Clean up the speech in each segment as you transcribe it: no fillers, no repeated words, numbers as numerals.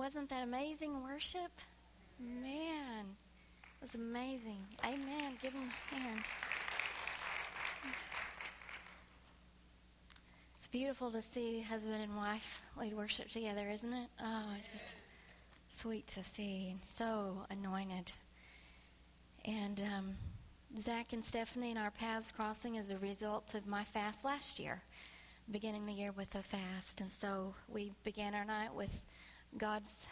Wasn't that amazing worship? Man, it was amazing. Amen. Give him a hand. It's beautiful to see husband and wife lead worship together, isn't it? Oh, it's just sweet to see and so anointed. And Zach and Stephanie and our paths crossing as a result of my fast last year, beginning the year with a fast. And so we began our night with God's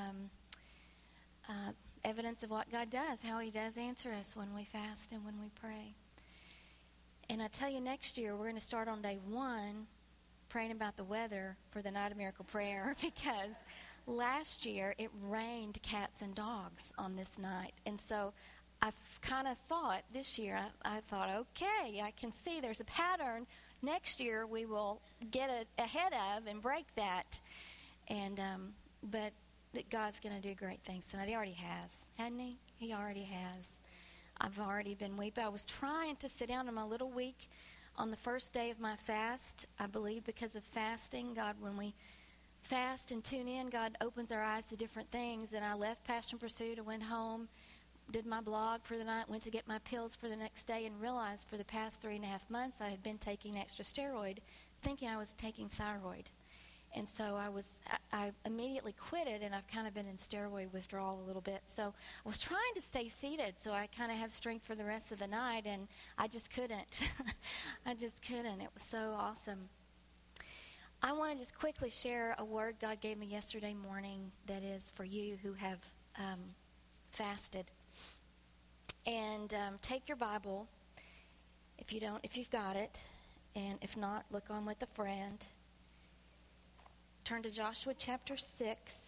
evidence of what God does, how he does answer us when we fast and when we pray. And I tell you, next year we're going to start on day 1 praying about the weather for the Night of Miracle Prayer, because last year it rained cats and dogs on this night. And so I kind of saw it this year. I thought, okay, I can see there's a pattern. Next year we will get ahead of and break that. And but God's going to do great things tonight. He already has, hasn't he? He already has. I've already been weeping. I was trying to sit down in my little week on the first day of my fast. I believe because of fasting, God, when we fast and tune in, God opens our eyes to different things. And I left Passion Pursuit. I went home, did my blog for the night, went to get my pills for the next day, and realized for the past 3.5 months I had been taking extra steroid, thinking I was taking thyroid. And so I immediately quit it, and I've kind of been in steroid withdrawal a little bit. So I was trying to stay seated so I kind of have strength for the rest of the night, and I just couldn't. I just couldn't. It was so awesome. I want to just quickly share a word God gave me yesterday morning that is for you who have fasted. And take your Bible, if you've got it, and if not, look on with a friend. Turn to Joshua chapter 6.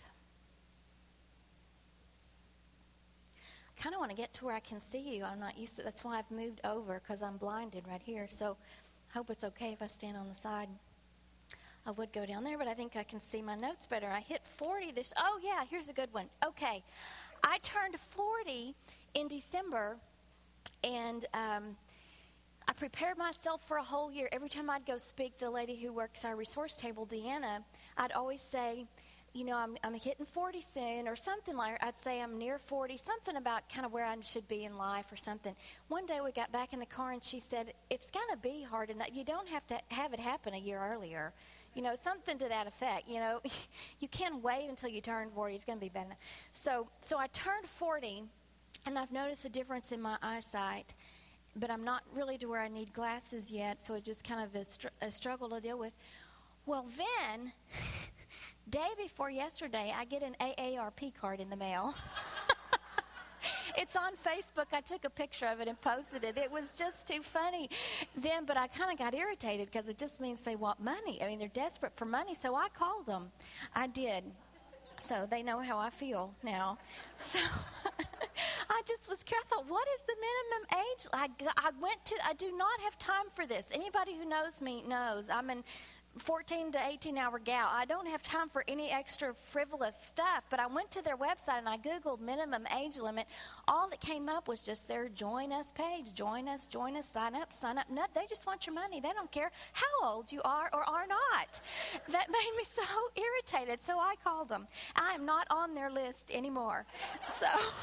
I kind of want to get to where I can see you. I'm not used to. That's why I've moved over, because I'm blinded right here. So I hope it's okay if I stand on the side. I would go down there, but I think I can see my notes better. I hit 40 this. Oh yeah, here's a good one. Okay, I turned 40 in December, and I prepared myself for a whole year. Every time I'd go speak, the lady who works our resource table, Deanna, I'd always say, you know, I'm hitting 40 soon, or something like. I'd say I'm near 40, something about kind of where I should be in life or something. One day we got back in the car, and she said, it's going to be hard enough. You don't have to have it happen a year earlier. You know, something to that effect. You know, you can't wait until you turn 40. It's going to be better. So I turned 40, and I've noticed a difference in my eyesight. But I'm not really to where I need glasses yet, so it's just kind of a struggle to deal with. Well, then, day before yesterday, I get an AARP card in the mail. It's on Facebook. I took a picture of it and posted it. It was just too funny then, but I kind of got irritated because it just means they want money. I mean, they're desperate for money, so I called them. I did. So they know how I feel now. So I just was careful. I thought, what is the minimum age? I do not have time for this. Anybody who knows me knows I'm an 14 to 18-hour gal. I don't have time for any extra frivolous stuff. But I went to their website and I Googled minimum age limit. All that came up was just their join us page. Join us, sign up. No, they just want your money. They don't care how old you are or are not. That made me so irritated. So I called them. I am not on their list anymore. So...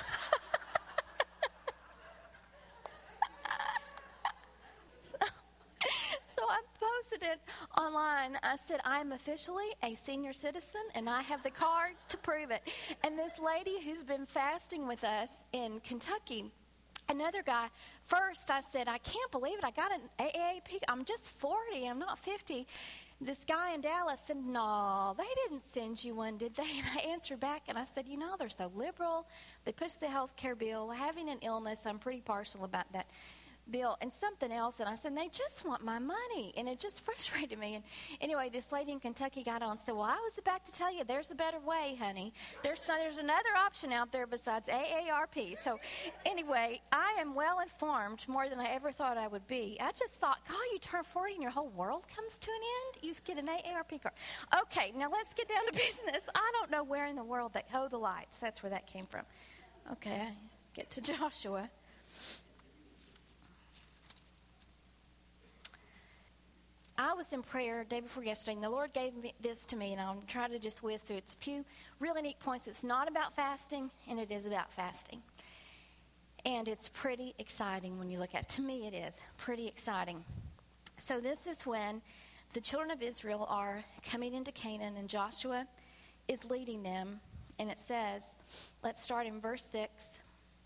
So I posted it online. I said, I'm officially a senior citizen, and I have the card to prove it. And this lady who's been fasting with us in Kentucky, another guy, first I said, I can't believe it. I got an AAP. I'm just 40. I'm not 50. This guy in Dallas said, no, they didn't send you one, did they? And I answered back, and I said, you know, they're so liberal. They push the health care bill. Having an illness, I'm pretty partial about that bill, and something else, and I said, they just want my money, and it just frustrated me. And anyway, this lady in Kentucky got on and said, well, I was about to tell you, there's a better way, honey. There's another option out there besides AARP. So anyway, I am well informed, more than I ever thought I would be. I just thought, God, you turn 40 and your whole world comes to an end? You get an AARP card. Okay, now let's get down to business. I don't know where in the world the lights. That's where that came from. Okay, I get to Joshua. I was in prayer day before yesterday, and the Lord gave this to me, and I'll try to just whiz through. It's a few really neat points. It's not about fasting, and it is about fasting. And it's pretty exciting when you look at it. To me, it is pretty exciting. So this is when the children of Israel are coming into Canaan, and Joshua is leading them. And it says, let's start in verse 6.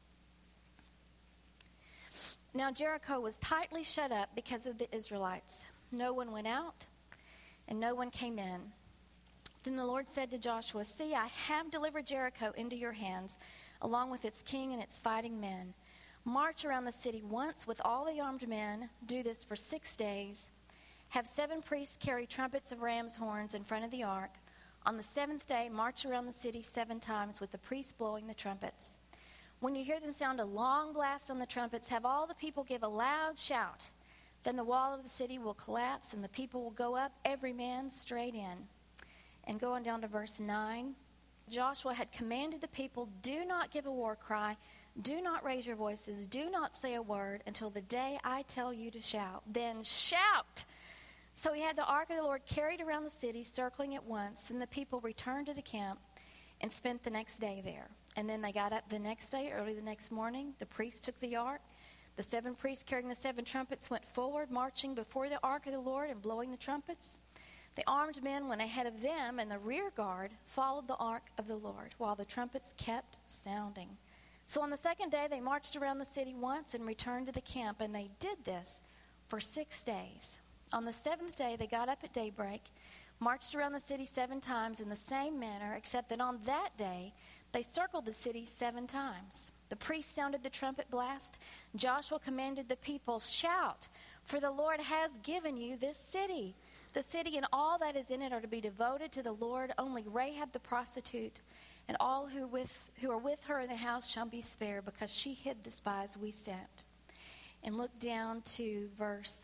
Now Jericho was tightly shut up because of the Israelites. No one went out, and no one came in. Then the Lord said to Joshua, see, I have delivered Jericho into your hands, along with its king and its fighting men. March around the city once with all the armed men. Do this for 6 days. Have 7 priests carry trumpets of ram's horns in front of the ark. On the 7th day, march around the city 7 times with the priests blowing the trumpets. When you hear them sound a long blast on the trumpets, have all the people give a loud shout. Then the wall of the city will collapse, and the people will go up, every man straight in. And going down to verse 9, Joshua had commanded the people, do not give a war cry, do not raise your voices, do not say a word until the day I tell you to shout. Then shout! So he had the ark of the Lord carried around the city, circling it once, and the people returned to the camp and spent the next day there. And then they got up the next day, early the next morning. The priests took the ark. The 7 priests carrying the 7 trumpets went forward, marching before the ark of the Lord and blowing the trumpets. The armed men went ahead of them, and the rear guard followed the ark of the Lord, while the trumpets kept sounding. So on the 2nd day, they marched around the city once and returned to the camp, and they did this for 6 days. On the 7th day, they got up at daybreak, marched around the city 7 times in the same manner, except that on that day, they circled the city 7 times. The priest sounded the trumpet blast. Joshua commanded the people, shout, for the Lord has given you this city. The city and all that is in it are to be devoted to the Lord. Only Rahab the prostitute and all who are with her in the house shall be spared, because she hid the spies we sent. And look down to verse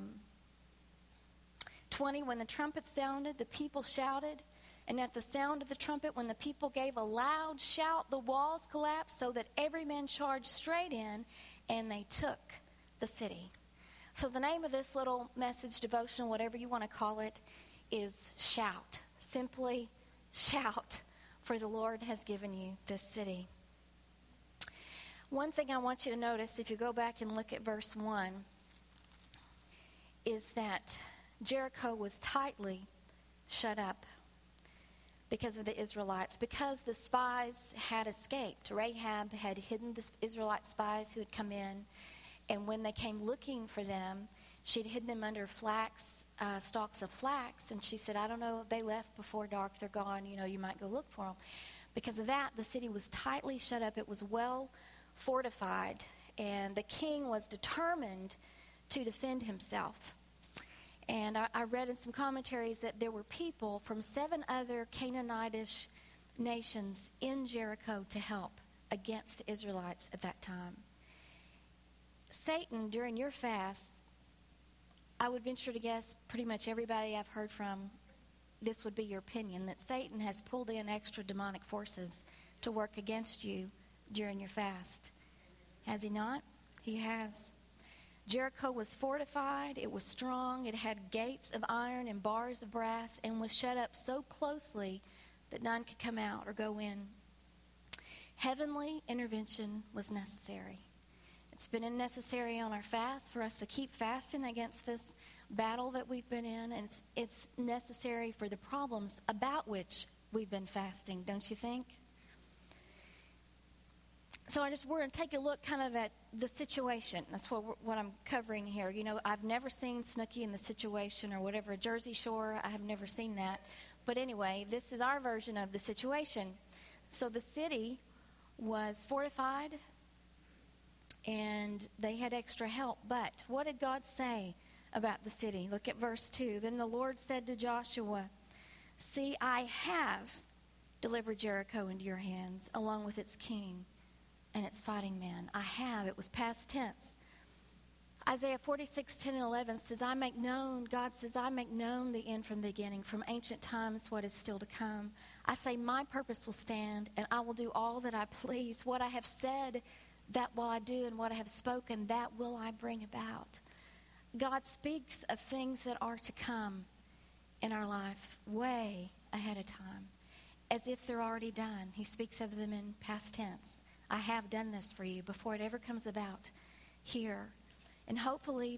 20. When the trumpet sounded, the people shouted. And at the sound of the trumpet, when the people gave a loud shout, the walls collapsed so that every man charged straight in, and they took the city. So the name of this little message devotional, whatever you want to call it, is shout. Simply shout, for the Lord has given you this city. One thing I want you to notice, if you go back and look at verse 1, is that Jericho was tightly shut up because of the Israelites, because the spies had escaped. Rahab had hidden the Israelite spies who had come in, and when they came looking for them, she'd hidden them under stalks of flax, and she said, I don't know, they left before dark, they're gone, you might go look for them. Because of that, the city was tightly shut up. It was well fortified, and the king was determined to defend himself. And I read in some commentaries that there were people from 7 other Canaanitish nations in Jericho to help against the Israelites at that time. Satan, during your fast, I would venture to guess pretty much everybody I've heard from, this would be your opinion, that Satan has pulled in extra demonic forces to work against you during your fast. Has he not? He has. Jericho was fortified, it was strong, it had gates of iron and bars of brass, and was shut up so closely that none could come out or go in. Heavenly intervention was necessary. It's been necessary on our fast for us to keep fasting against this battle that we've been in, and it's necessary for the problems about which we've been fasting, don't you think? So we're going to take a look kind of at the situation. That's what I'm covering here. I've never seen Snooki in the situation or whatever, Jersey Shore. I have never seen that. But anyway, this is our version of the situation. So the city was fortified, and they had extra help. But what did God say about the city? Look at verse 2. Then the Lord said to Joshua, see, I have delivered Jericho into your hands, along with its king and its fighting men. I have. It was past tense. Isaiah 46:10-11 says, God says, I make known the end from the beginning, from ancient times what is still to come. I say, my purpose will stand, and I will do all that I please. What I have said, that will I do, and what I have spoken, that will I bring about. God speaks of things that are to come in our life way ahead of time, as if they're already done. He speaks of them in past tense. I have done this for you before it ever comes about here. And hopefully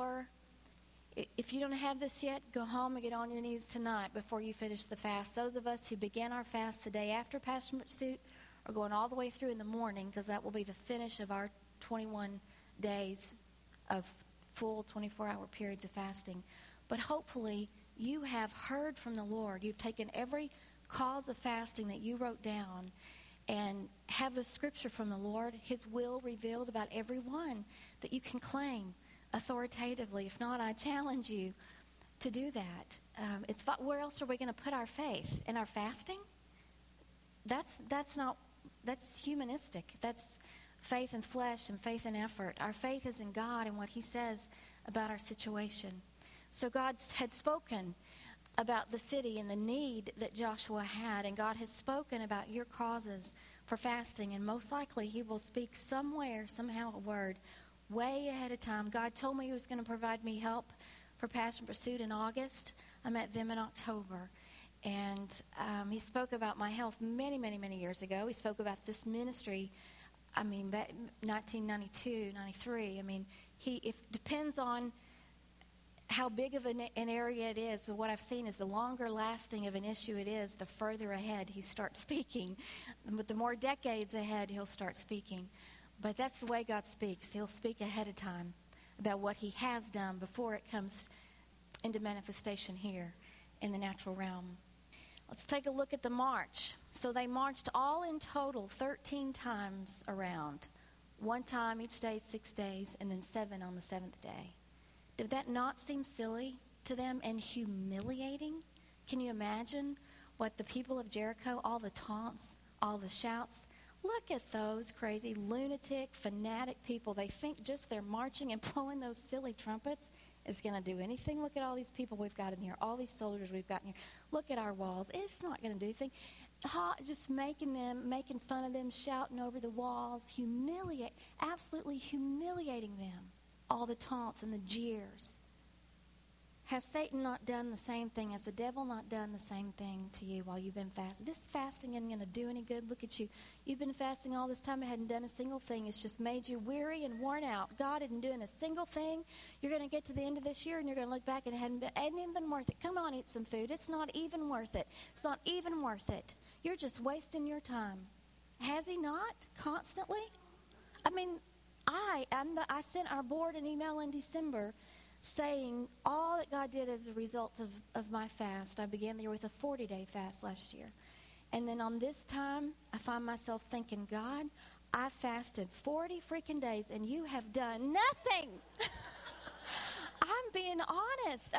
if you don't have this yet, go home and get on your knees tonight before you finish the fast. Those of us who began our fast the day after Passion Pursuit are going all the way through in the morning, because that will be the finish of our 21 days of full 24-hour periods of fasting. But hopefully you have heard from the Lord. You've taken every cause of fasting that you wrote down and have the scripture from the Lord, His will revealed about every one that you can claim authoritatively. If not, I challenge you to do that. Where else are we going to put our faith? In our fasting? That's humanistic. That's faith in flesh and faith in effort. Our faith is in God and what He says about our situation. So God had spoken about the city and the need that Joshua had, and God has spoken about your causes for fasting, and most likely He will speak somewhere, somehow, a word way ahead of time. God told me He was going to provide me help for Passion Pursuit in August. I met them in October. And He spoke about my health many, many, many years ago. He spoke about this ministry, back 1992, 93. It depends on how big of an area it is. So what I've seen is the longer lasting of an issue it is, the further ahead He starts speaking. But the more decades ahead He'll start speaking. But that's the way God speaks. He'll speak ahead of time about what He has done before it comes into manifestation here in the natural realm. Let's take a look at the march. So they marched all in total 13 times around. 1 time each day, 6 days, and then 7 on the 7th day. Did that not seem silly to them and humiliating? Can you imagine what the people of Jericho, all the taunts, all the shouts? Look at those crazy, lunatic, fanatic people. They think just their marching and blowing those silly trumpets is going to do anything. Look at all these people we've got in here, all these soldiers we've got in here. Look at our walls. It's not going to do anything. Just making fun of them, shouting over the walls, absolutely humiliating them. All the taunts and the jeers. Has Satan not done the same thing? Has the devil not done the same thing to you while you've been fasting? This fasting isn't going to do any good. Look at you. You've been fasting all this time. It hadn't done a single thing. It's just made you weary and worn out. God isn't doing a single thing. You're going to get to the end of this year and you're going to look back and it hadn't even been worth it. Come on, eat some food. It's not even worth it. It's not even worth it. You're just wasting your time. Has He not? Constantly? I sent our board an email in December saying all that God did as a result of my fast. I began the year with a 40-day fast last year. And then on this time, I find myself thinking, God, I fasted 40 freaking days and you have done nothing. I'm being honest.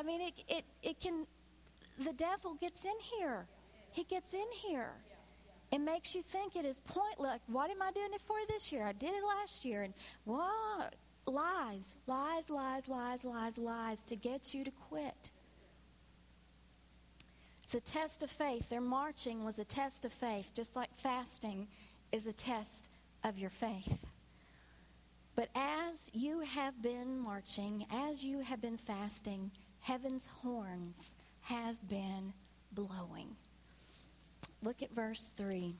The devil gets in here. He gets in here. It makes you think it is pointless. What am I doing it for this year? I did it last year. And what? Lies to get you to quit. It's a test of faith. Their marching was a test of faith, just like fasting is a test of your faith. But as you have been marching, as you have been fasting, heaven's horns have been blowing. Look at verse 3.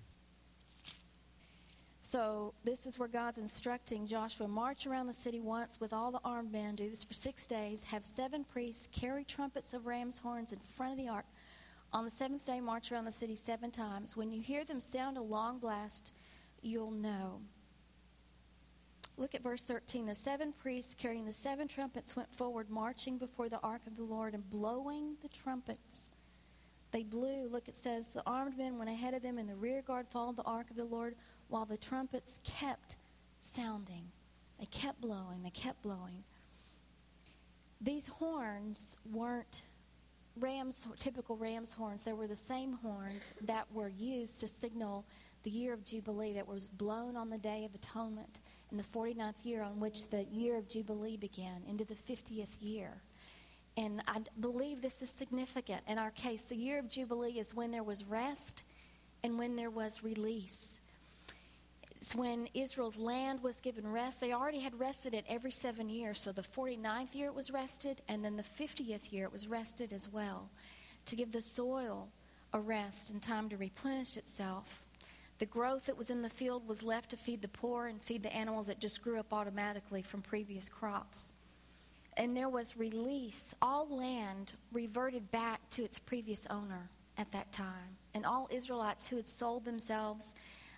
So this is where God's instructing Joshua, march around the city once with all the armed men. Do this for 6 days. Have 7 priests carry trumpets of ram's horns in front of the ark. On the 7th day, march around the city 7 times. When you hear them sound a long blast, you'll know. Look at verse 13. The 7 priests carrying the 7 trumpets went forward, marching before the ark of the Lord and blowing the trumpets. They blew. Look, it says, the armed men went ahead of them, and the rear guard followed the ark of the Lord, while the trumpets kept sounding. They kept blowing. They kept blowing. These horns weren't typical ram's horns. They were the same horns that were used to signal the year of Jubilee that was blown on the Day of Atonement in the 49th year on which the year of Jubilee began, into the 50th year. And I believe this is significant. In our case, the year of Jubilee is when there was rest and when there was release. when Israel's land was given rest. They already had rested it every 7 years. So the 49th year it was rested, and then the 50th year it was rested as well, to give the soil a rest and time to replenish itself. The growth that was in the field was left to feed the poor and feed the animals that just grew up automatically from previous crops. And there was release. All land reverted back to its previous owner at that time. And all Israelites who had sold themselves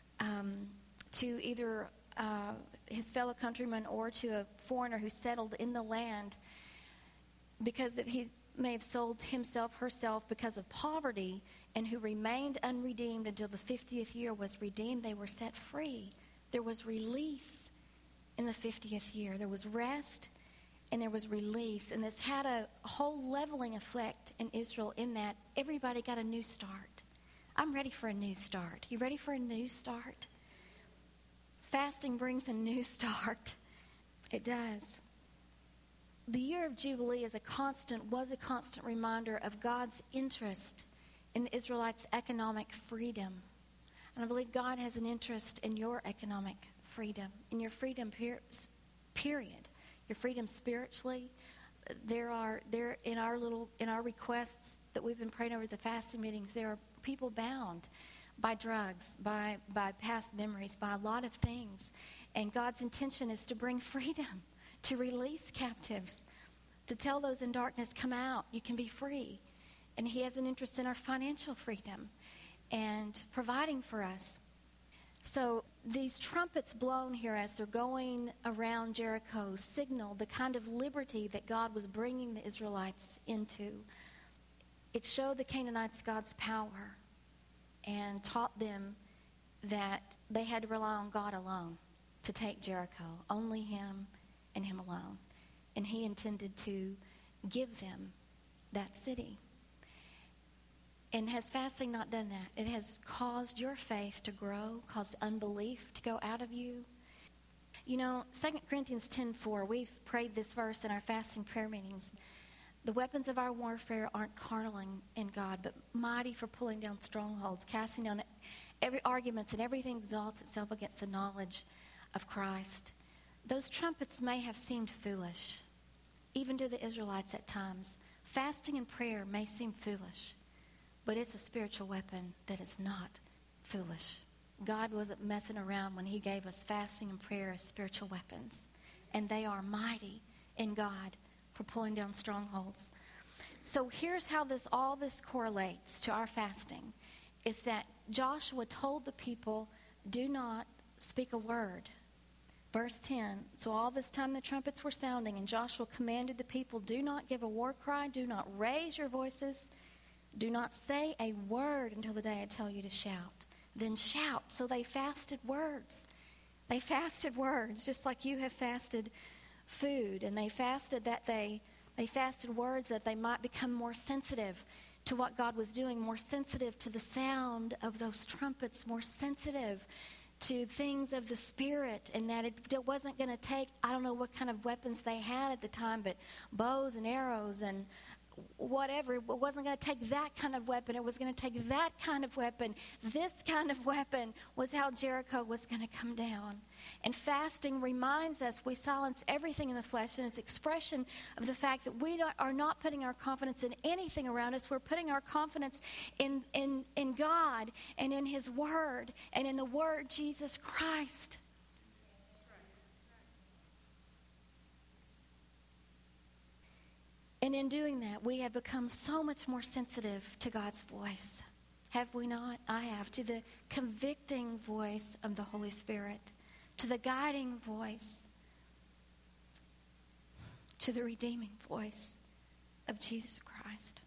to either his fellow countrymen or to a foreigner who settled in the land, because he may have sold himself, herself, because of poverty, and who remained unredeemed until the 50th year was redeemed, they were set free. There was release in the 50th year. There was rest and there was release. And this had a whole leveling effect in Israel, in that everybody got a new start. I'm ready for a new start. You ready for a new start? Fasting brings a new start. It does. The year of Jubilee was a constant reminder of God's interest in the Israelites' economic freedom. And I believe God has an interest in your economic freedom, in your freedom period, your freedom spiritually. There in our requests that we've been praying over the fasting meetings, there are people bound by drugs, by past memories, by a lot of things. And God's intention is to bring freedom, to release captives, to tell those in darkness, come out, you can be free. And he has an interest in our financial freedom and providing for us. So these trumpets blown here as they're going around Jericho signal the kind of liberty that God was bringing the Israelites into. It showed the Canaanites God's power and taught them that they had to rely on God alone to take Jericho, only him and him alone. And he intended to give them that city. And has fasting not done that? It has caused your faith to grow, caused unbelief to go out of you. You know, 2 Corinthians 10:4, we've prayed this verse in our fasting prayer meetings. The weapons of our warfare aren't carnal in God, but mighty for pulling down strongholds, casting down every arguments and everything exalts itself against the knowledge of Christ. Those trumpets may have seemed foolish, even to the Israelites at times. Fasting and prayer may seem foolish, but it's a spiritual weapon that is not foolish. God wasn't messing around when he gave us fasting and prayer as spiritual weapons. And they are mighty in God for pulling down strongholds. So here's how all this correlates to our fasting, is that Joshua told the people, do not speak a word. Verse 10, so all this time the trumpets were sounding, and Joshua commanded the people, do not give a war cry, do not raise your voices, do not say a word until the day I tell you to shout. Then shout. So they fasted words. They fasted words, just like you have fasted food. And they fasted they fasted words that they might become more sensitive to what God was doing, more sensitive to the sound of those trumpets, more sensitive to things of the Spirit, and that it wasn't going to take, I don't know what kind of weapons they had at the time, but bows and arrows and whatever. It wasn't going to take that kind of weapon. It was going to take that kind of weapon. This kind of weapon was how Jericho was going to come down. And fasting reminds us we silence everything in the flesh, and it's expression of the fact that we are not putting our confidence in anything around us. We're putting our confidence in God and in his word and in the word Jesus Christ. And in doing that, we have become so much more sensitive to God's voice. Have we not? I have. To the convicting voice of the Holy Spirit. To the guiding voice. To the redeeming voice of Jesus Christ.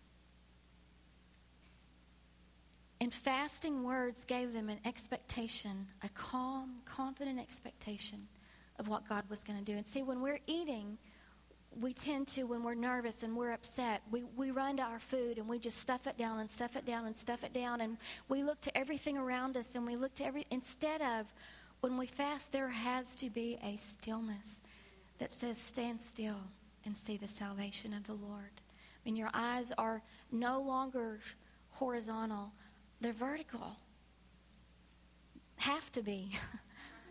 And fasting words gave them an expectation, a calm, confident expectation of what God was going to do. And see, when we're eating, we tend to, when we're nervous and we're upset, we run to our food and we just stuff it down and stuff it down and stuff it down. And we look to everything around us and we look to instead of, when we fast, there has to be a stillness that says, stand still and see the salvation of the Lord. I mean, your eyes are no longer horizontal, they're vertical. Have to be.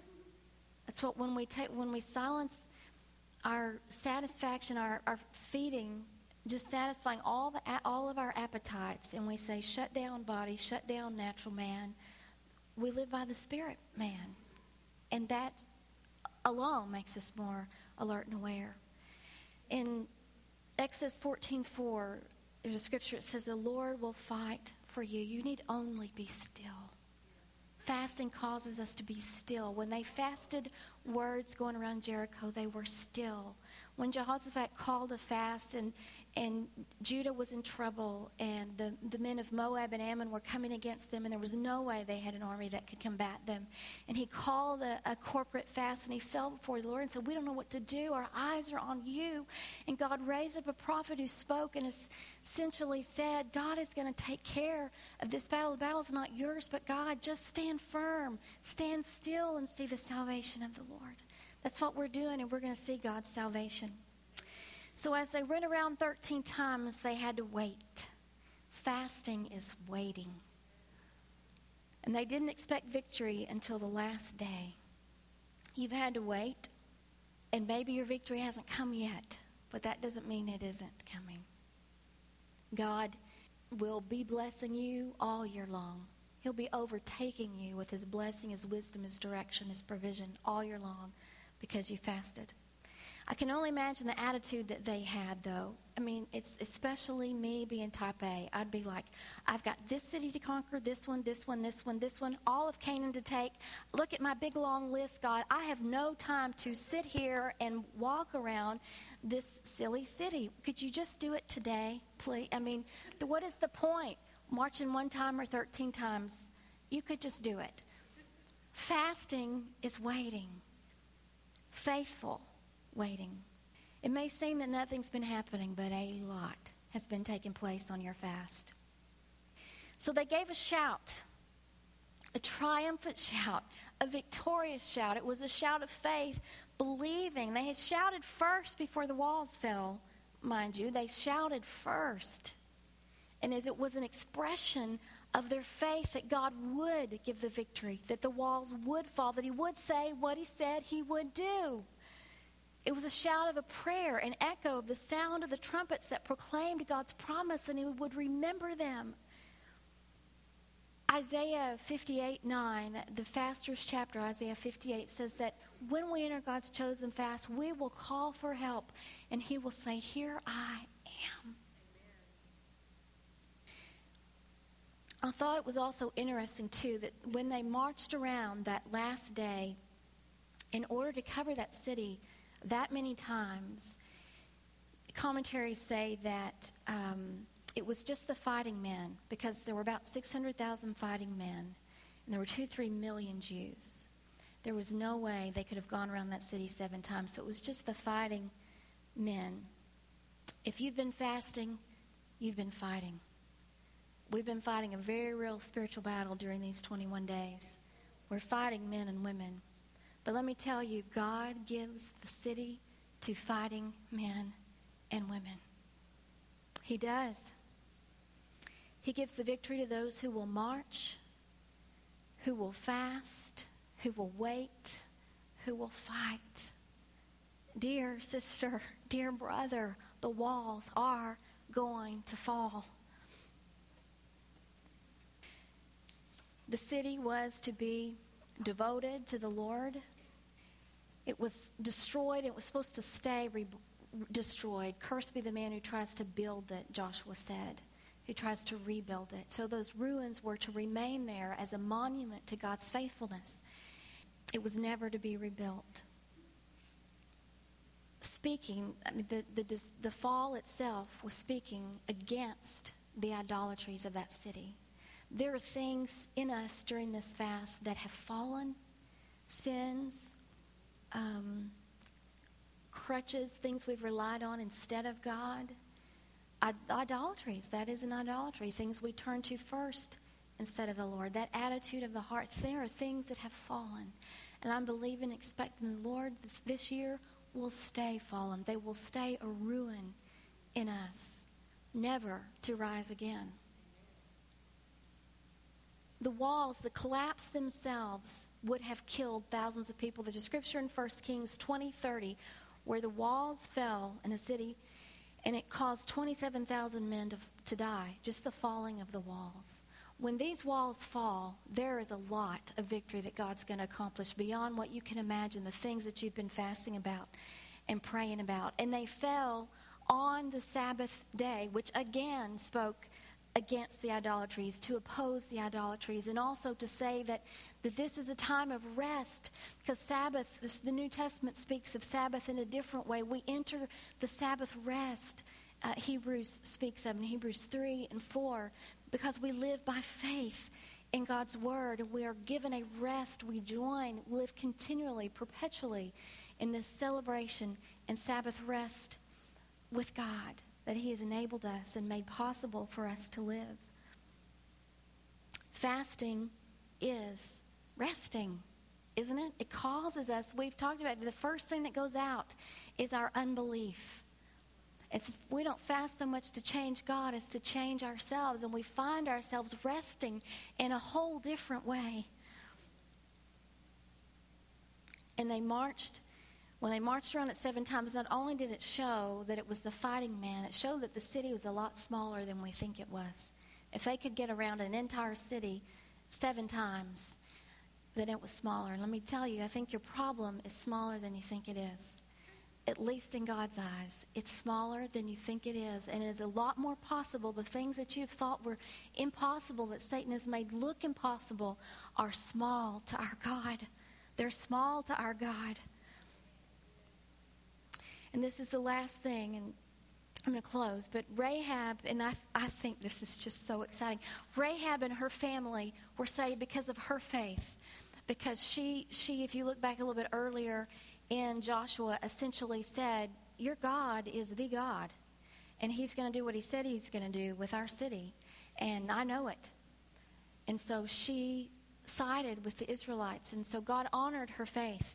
That's what when we silence our satisfaction, our feeding, just satisfying all of our appetites, and we say, shut down body, shut down natural man. We live by the Spirit man. And that alone makes us more alert and aware. In Exodus 14:4, there's a scripture that says, the Lord will fight for you. You need only be still. Fasting causes us to be still. When they fasted words going around Jericho, they were still. When Jehoshaphat called a fast and Judah was in trouble, and the men of Moab and Ammon were coming against them, and there was no way they had an army that could combat them. And he called a corporate fast, and he fell before the Lord and said, we don't know what to do. Our eyes are on you. And God raised up a prophet who spoke and essentially said, God is going to take care of this battle. The battle is not yours, but God, just stand firm, stand still, and see the salvation of the Lord. That's what we're doing, and we're going to see God's salvation. So as they went around 13 times, they had to wait. Fasting is waiting. And they didn't expect victory until the last day. You've had to wait, and maybe your victory hasn't come yet, but that doesn't mean it isn't coming. God will be blessing you all year long. He'll be overtaking you with his blessing, his wisdom, his direction, his provision all year long because you fasted. I can only imagine the attitude that they had, though. I mean, it's especially me being type A. I'd be like, I've got this city to conquer, this one, this one, this one, this one, all of Canaan to take. Look at my big, long list, God. I have no time to sit here and walk around this silly city. Could you just do it today, please? I mean, what is the point? Marching one time or 13 times? You could just do it. Fasting is waiting. Faithful waiting. It may seem that nothing's been happening, but a lot has been taking place on your fast. So they gave a shout, a triumphant shout, a victorious shout. It was a shout of faith, believing. They had shouted first before the walls fell, mind you. They shouted first. And as it was an expression of their faith that God would give the victory, that the walls would fall, that he would say what he said he would do. It was a shout of a prayer, an echo of the sound of the trumpets that proclaimed God's promise, and he would remember them. Isaiah 58:9, the faster's chapter, Isaiah 58, says that when we enter God's chosen fast, we will call for help, and he will say, here I am. I thought it was also interesting, too, that when they marched around that last day, in order to cover that city that many times, commentaries say that it was just the fighting men, because there were about 600,000 fighting men, and there were 2-3 million Jews. There was no way they could have gone around that city 7 times, so it was just the fighting men. If you've been fasting, you've been fighting. We've been fighting a very real spiritual battle during these 21 days. We're fighting men and women. But let me tell you, God gives the city to fighting men and women. He does. He gives the victory to those who will march, who will fast, who will wait, who will fight. Dear sister, dear brother, the walls are going to fall. The city was to be devoted to the Lord. It was destroyed. It was supposed to stay destroyed. Cursed be the man who tries to build it, Joshua said, who tries to rebuild it. So those ruins were to remain there as a monument to God's faithfulness. It was never to be rebuilt. Speaking, I mean, the fall itself was speaking against the idolatries of that city. There are things in us during this fast that have fallen, sins, crutches, things we've relied on instead of God. Idolatries, that is an idolatry, things we turn to first instead of the Lord. That attitude of the heart, there are things that have fallen. And I'm believing, expecting the Lord this year will stay fallen. They will stay a ruin in us, never to rise again. the walls, the collapse themselves would have killed thousands of people. There's a scripture in 1 Kings 20:30 where the walls fell in a city and it caused 27,000 men to die, just the falling of the walls. When these walls fall, there is a lot of victory that God's going to accomplish beyond what you can imagine, the things that you've been fasting about and praying about. And they fell on the Sabbath day, which again spoke against the idolatries, to oppose the idolatries, and also to say that this is a time of rest, because Sabbath, the New Testament speaks of Sabbath in a different way. We enter the Sabbath rest, Hebrews speaks of in Hebrews 3 and 4, because we live by faith in God's word. We are given a rest. We live continually, perpetually in this celebration and Sabbath rest with God that he has enabled us and made possible for us to live. Fasting is resting, isn't it? It causes us, we've talked about it, the first thing that goes out is our unbelief. We don't fast so much to change God as to change ourselves, and we find ourselves resting in a whole different way. And when they marched around it 7 times, not only did it show that it was the fighting man, it showed that the city was a lot smaller than we think it was. If they could get around an entire city 7 times, then it was smaller. And let me tell you, I think your problem is smaller than you think it is. At least in God's eyes, it's smaller than you think it is. And it is a lot more possible. The things that you've thought were impossible, that Satan has made look impossible, are small to our God. They're small to our God. And this is the last thing, and I'm going to close. But Rahab, and I think this is just so exciting. Rahab and her family were saved because of her faith. Because she, if you look back a little bit earlier in Joshua, essentially said, your God is the God. And he's going to do what he said he's going to do with our city. And I know it. And so she sided with the Israelites. And so God honored her faith.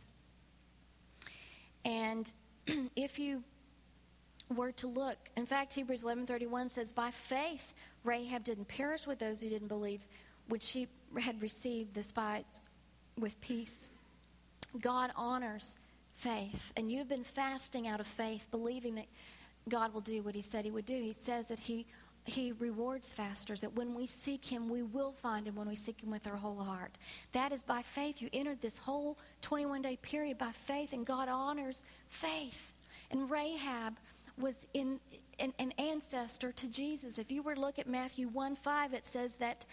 And if you were to look, in fact, Hebrews 11:31 says, by faith Rahab didn't perish with those who didn't believe, when she had received the spies with peace. God honors faith. And you've been fasting out of faith, believing that God will do what he said he would do. He says that he rewards fasters, that when we seek him, we will find him when we seek him with our whole heart. That is by faith. You entered this whole 21-day period by faith, and God honors faith. And Rahab was an ancestor to Jesus. If you were to look at Matthew 1:5, it says that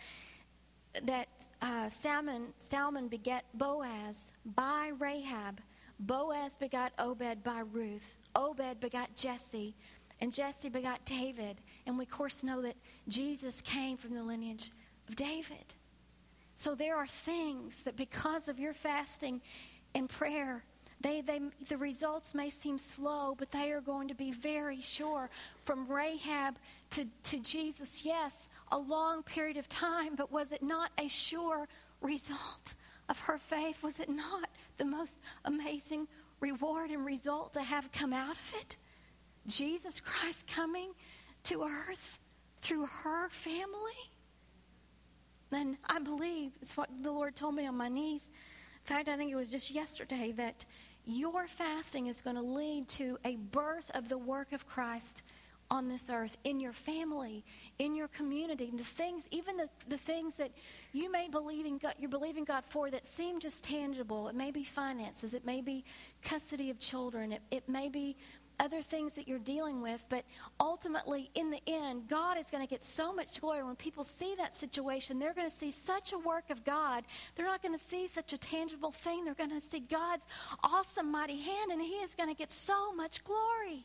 Salmon begat Boaz by Rahab. Boaz begot Obed by Ruth. Obed begot Jesse. And Jesse begot David. And we, of course, know that Jesus came from the lineage of David. So there are things that because of your fasting and prayer, the results may seem slow, but they are going to be very sure. From Rahab to Jesus, yes, a long period of time, but was it not a sure result of her faith? Was it not the most amazing reward and result to have come out of it? Jesus Christ coming to earth through her family? And I believe it's what the Lord told me on my knees. In fact, I think it was just yesterday that your fasting is going to lead to a birth of the work of Christ on this earth, in your family, in your community. The things, even the things that you may believe in God, you're believing God for, that seem just tangible. It may be finances, it may be custody of children, it may be other things that you're dealing with, but ultimately, in the end, God is going to get so much glory. When people see that situation, they're going to see such a work of God. They're not going to see such a tangible thing. They're going to see God's awesome, mighty hand, and he is going to get so much glory.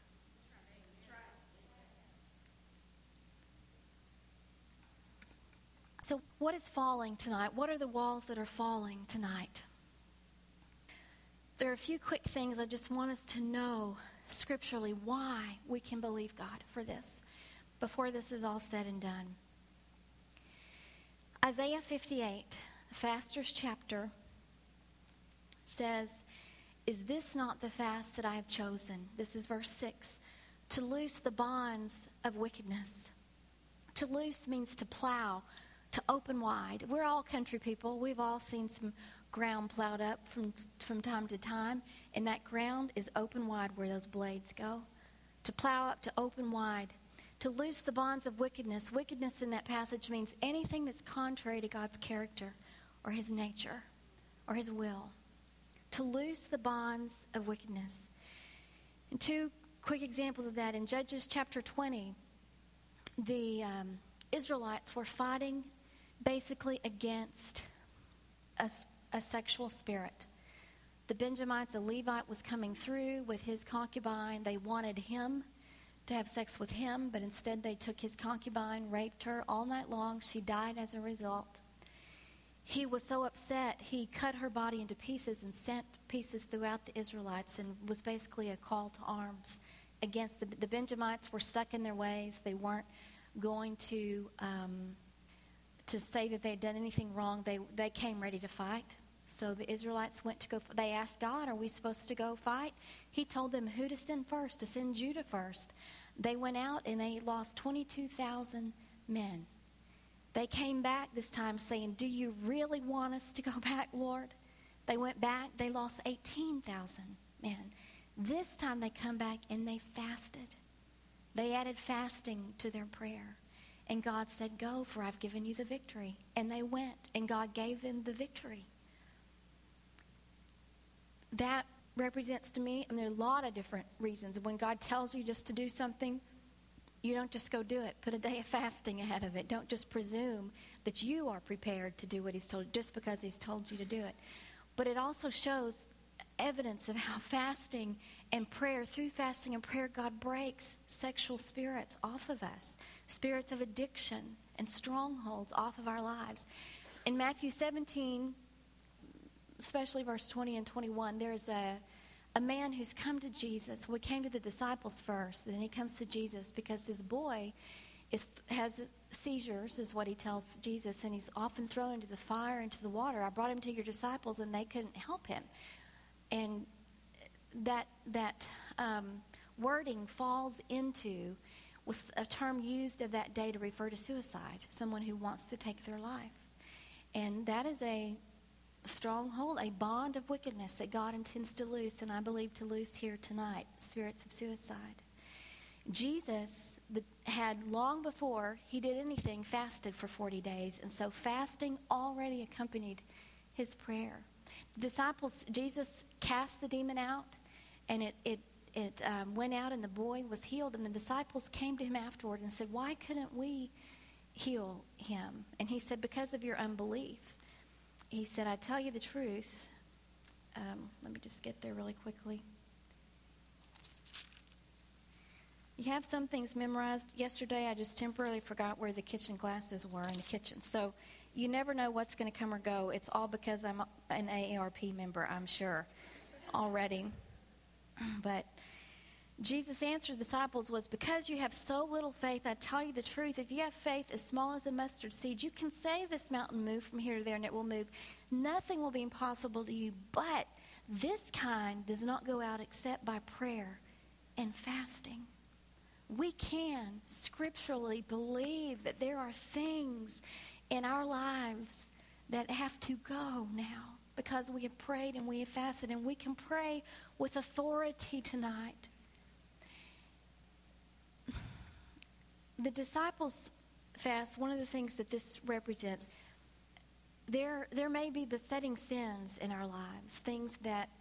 So what is falling tonight? What are the walls that are falling tonight? There are a few quick things I just want us to know scripturally why we can believe God for this before this is all said and done. Isaiah 58, the faster's chapter, says, "Is this not the fast that I have chosen?" This is verse 6. "To loose the bonds of wickedness." To loose means to plow, to open wide. We're all country people. We've all seen some ground plowed up from time to time, and that ground is open wide where those blades go. To plow up, to open wide, to loose the bonds of wickedness. Wickedness in that passage means anything that's contrary to God's character or his nature or his will. To loose the bonds of wickedness. And two quick examples of that. In Judges chapter 20, the Israelites were fighting basically against a sexual spirit. The Benjamites, a Levite, was coming through with his concubine. They wanted him to have sex with him, but instead they took his concubine, raped her all night long. She died as a result. He was so upset, he cut her body into pieces and sent pieces throughout the Israelites, and was basically a call to arms against the Benjamites. Were stuck in their ways. They weren't going to say that they had done anything wrong. They came ready to fight. So the Israelites went to go. They asked God, are we supposed to go fight? He told them who to send first, to send Judah first. They went out and they lost 22,000 men. They came back this time saying, do you really want us to go back, Lord? They went back. They lost 18,000 men. This time they come back and they fasted. They added fasting to their prayer. And God said, go, for I've given you the victory. And they went, and God gave them the victory. That represents to me, there are a lot of different reasons. When God tells you just to do something, you don't just go do it. Put a day of fasting ahead of it. Don't just presume that you are prepared to do what he's told you just because he's told you to do it. But it also shows evidence of how fasting and prayer, through fasting and prayer, God breaks sexual spirits off of us, spirits of addiction and strongholds off of our lives. In Matthew 17, especially verse 20 and 21, there's a man who's come to Jesus. We came to the disciples first, and then he comes to Jesus because his boy has seizures, is what he tells Jesus, and he's often thrown into the fire, into the water. I brought him to your disciples, and they couldn't help him. And that wording falls into was a term used of that day to refer to suicide, someone who wants to take their life. And that is a stronghold, a bond of wickedness that God intends to loose, and I believe to loose here tonight, spirits of suicide. Jesus had, long before he did anything, fasted for 40 days, and so fasting already accompanied his prayer. The disciples, Jesus cast the demon out, and it went out, and the boy was healed, and the disciples came to him afterward and said, why couldn't we heal him? And he said, because of your unbelief. He said, I tell you the truth. Let me just get there really quickly. You have some things memorized. Yesterday, I just temporarily forgot where the kitchen glasses were in the kitchen. So you never know what's going to come or go. It's all because I'm an AARP member, I'm sure, already. But Jesus' answer to the disciples was, because you have so little faith, I tell you the truth, if you have faith as small as a mustard seed, you can say this mountain, move from here to there, and it will move. Nothing will be impossible to you, but this kind does not go out except by prayer and fasting. We can scripturally believe that there are things in our lives that have to go now because we have prayed and we have fasted, and we can pray with authority tonight. The disciples' fast, one of the things that this represents, there may be besetting sins in our lives, things that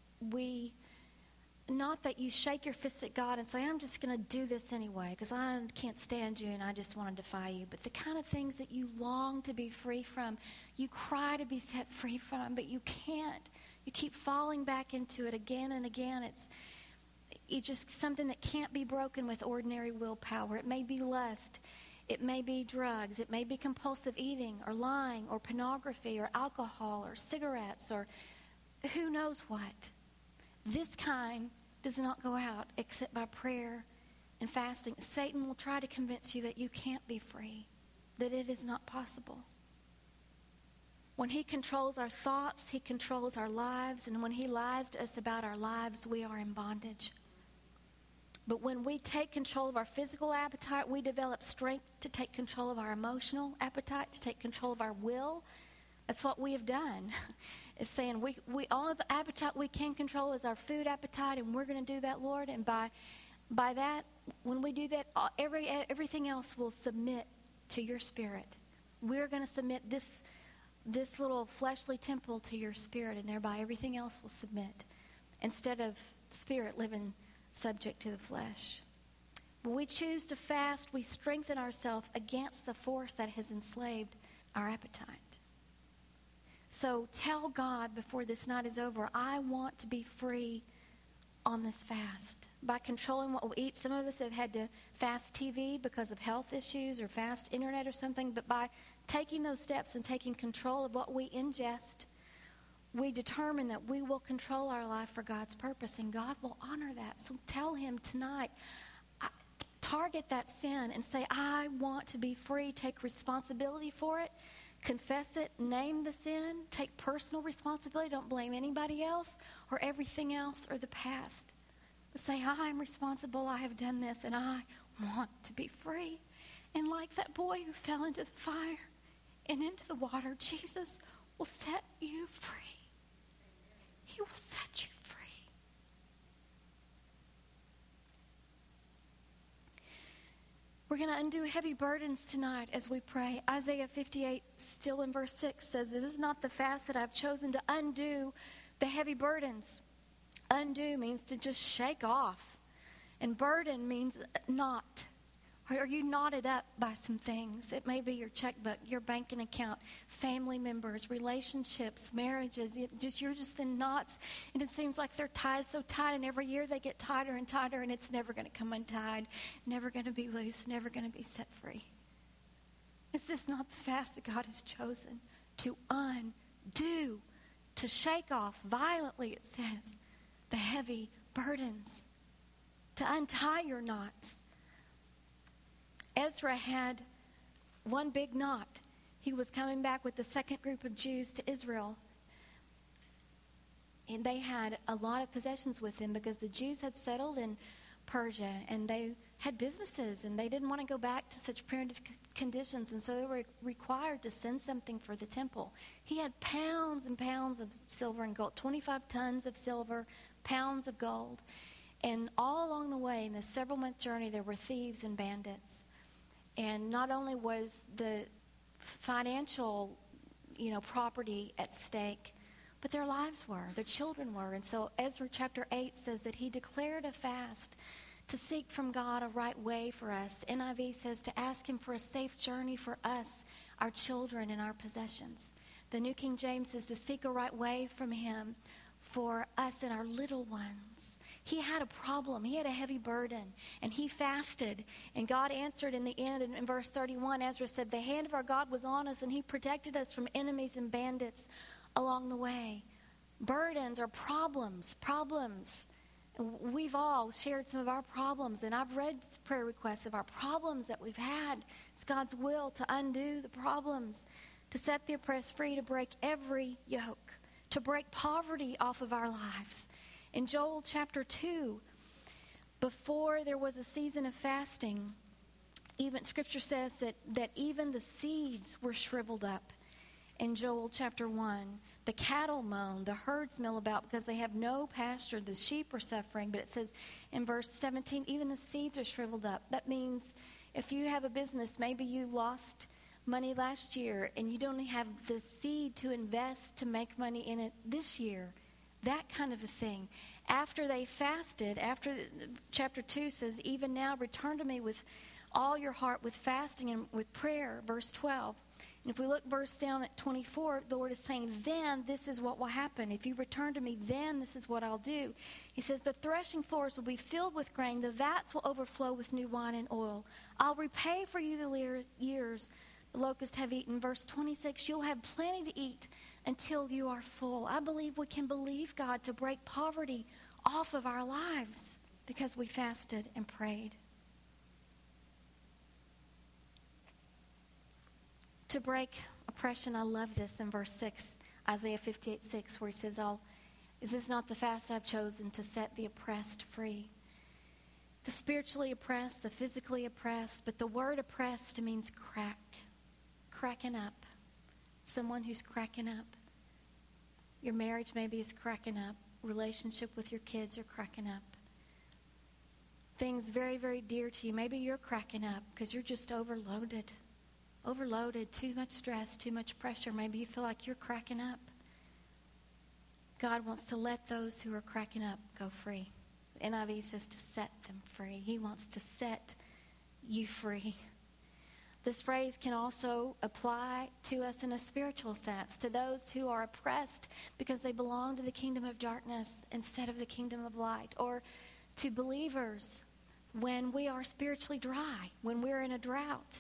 not that you shake your fist at God and say, I'm just going to do this anyway because I can't stand you and I just want to defy you. But the kind of things that you long to be free from, you cry to be set free from, but you can't. You keep falling back into it again and again. It's just something that can't be broken with ordinary willpower. It may be lust. It may be drugs. It may be compulsive eating or lying or pornography or alcohol or cigarettes or who knows what. This kind does not go out except by prayer and fasting. Satan will try to convince you that you can't be free, that it is not possible. When he controls our thoughts, he controls our lives, and when he lies to us about our lives, we are in bondage. But when we take control of our physical appetite, we develop strength to take control of our emotional appetite, to take control of our will. That's what we have done. Is saying we all of the appetite we can control is our food appetite, and we're going to do that, Lord. And by that, when we do that, everything else will submit to your Spirit. We're going to submit this little fleshly temple to your Spirit, and thereby everything else will submit, instead of Spirit living subject to the flesh. When we choose to fast, we strengthen ourselves against the force that has enslaved our appetite. So tell God before this night is over, I want to be free on this fast. By controlling what we eat, some of us have had to fast TV because of health issues or fast internet or something, but by taking those steps and taking control of what we ingest, we determine that we will control our life for God's purpose, and God will honor that. So tell him tonight, target that sin and say, I want to be free. Take responsibility for it. Confess it. Name the sin. Take personal responsibility. Don't blame anybody else or everything else or the past. But say, I am responsible. I have done this, and I want to be free. And like that boy who fell into the fire and into the water, Jesus will set you free. He will set you free. We're going to undo heavy burdens tonight as we pray. Isaiah 58, still in verse 6, says, this is not the fast that I've chosen to undo the heavy burdens. Undo means to just shake off. And burden means knot. Are you knotted up by some things? It may be your checkbook, your banking account, family members, relationships, marriages. You're just in knots, and it seems like they're tied so tight, and every year they get tighter and tighter, and it's never going to come untied, never going to be loose, never going to be set free. Is this not the fast that God has chosen to undo, to shake off violently, it says, the heavy burdens, to untie your knots? Ezra had one big knot. He was coming back with the second group of Jews to Israel. And they had a lot of possessions with them because the Jews had settled in Persia and they had businesses and they didn't want to go back to such primitive conditions. And so they were required to send something for the temple. He had pounds and pounds of silver and gold, 25 tons of silver, pounds of gold. And all along the way, in this several-month journey, there were thieves and bandits. And not only was the financial, property at stake, but their lives were, their children were. And so Ezra chapter 8 says that he declared a fast to seek from God a right way for us. The NIV says to ask him for a safe journey for us, our children, and our possessions. The New King James says to seek a right way from him for us and our little ones. He had a problem. He had a heavy burden. And he fasted. And God answered in the end. And in verse 31, Ezra said, the hand of our God was on us, and he protected us from enemies and bandits along the way. Burdens are problems. We've all shared some of our problems. And I've read prayer requests of our problems that we've had. It's God's will to undo the problems, to set the oppressed free, to break every yoke, to break poverty off of our lives. In Joel chapter 2, before there was a season of fasting, even Scripture says that even the seeds were shriveled up. In Joel chapter 1, the cattle moan, the herds mill about because they have no pasture. The sheep are suffering. But it says in verse 17, even the seeds are shriveled up. That means if you have a business, maybe you lost money last year and you don't have the seed to invest to make money in it this year. That kind of a thing. After they fasted, after chapter 2 says, even now return to me with all your heart, with fasting and with prayer, verse 12. And if we look verse down at 24, the Lord is saying, then this is what will happen. If you return to me, then this is what I'll do. He says, the threshing floors will be filled with grain. The vats will overflow with new wine and oil. I'll repay for you the years the locusts have eaten. Verse 26, you'll have plenty to eat until you are full. I believe we can believe God to break poverty off of our lives because we fasted and prayed. To break oppression, I love this in verse 6, Isaiah 58:6, where he says, is this not the fast I've chosen to set the oppressed free? the spiritually oppressed, the physically oppressed, but the word oppressed means cracking up. Someone who's cracking up. Your marriage maybe is cracking up. Relationship with your kids are cracking up. Things very, very dear to you. Maybe you're cracking up because you're just overloaded. Overloaded, too much stress, too much pressure. Maybe you feel like you're cracking up. God wants to let those who are cracking up go free. The NIV says to set them free. He wants to set you free. This phrase can also apply to us in a spiritual sense, to those who are oppressed because they belong to the kingdom of darkness instead of the kingdom of light, or to believers when we are spiritually dry, when we're in a drought.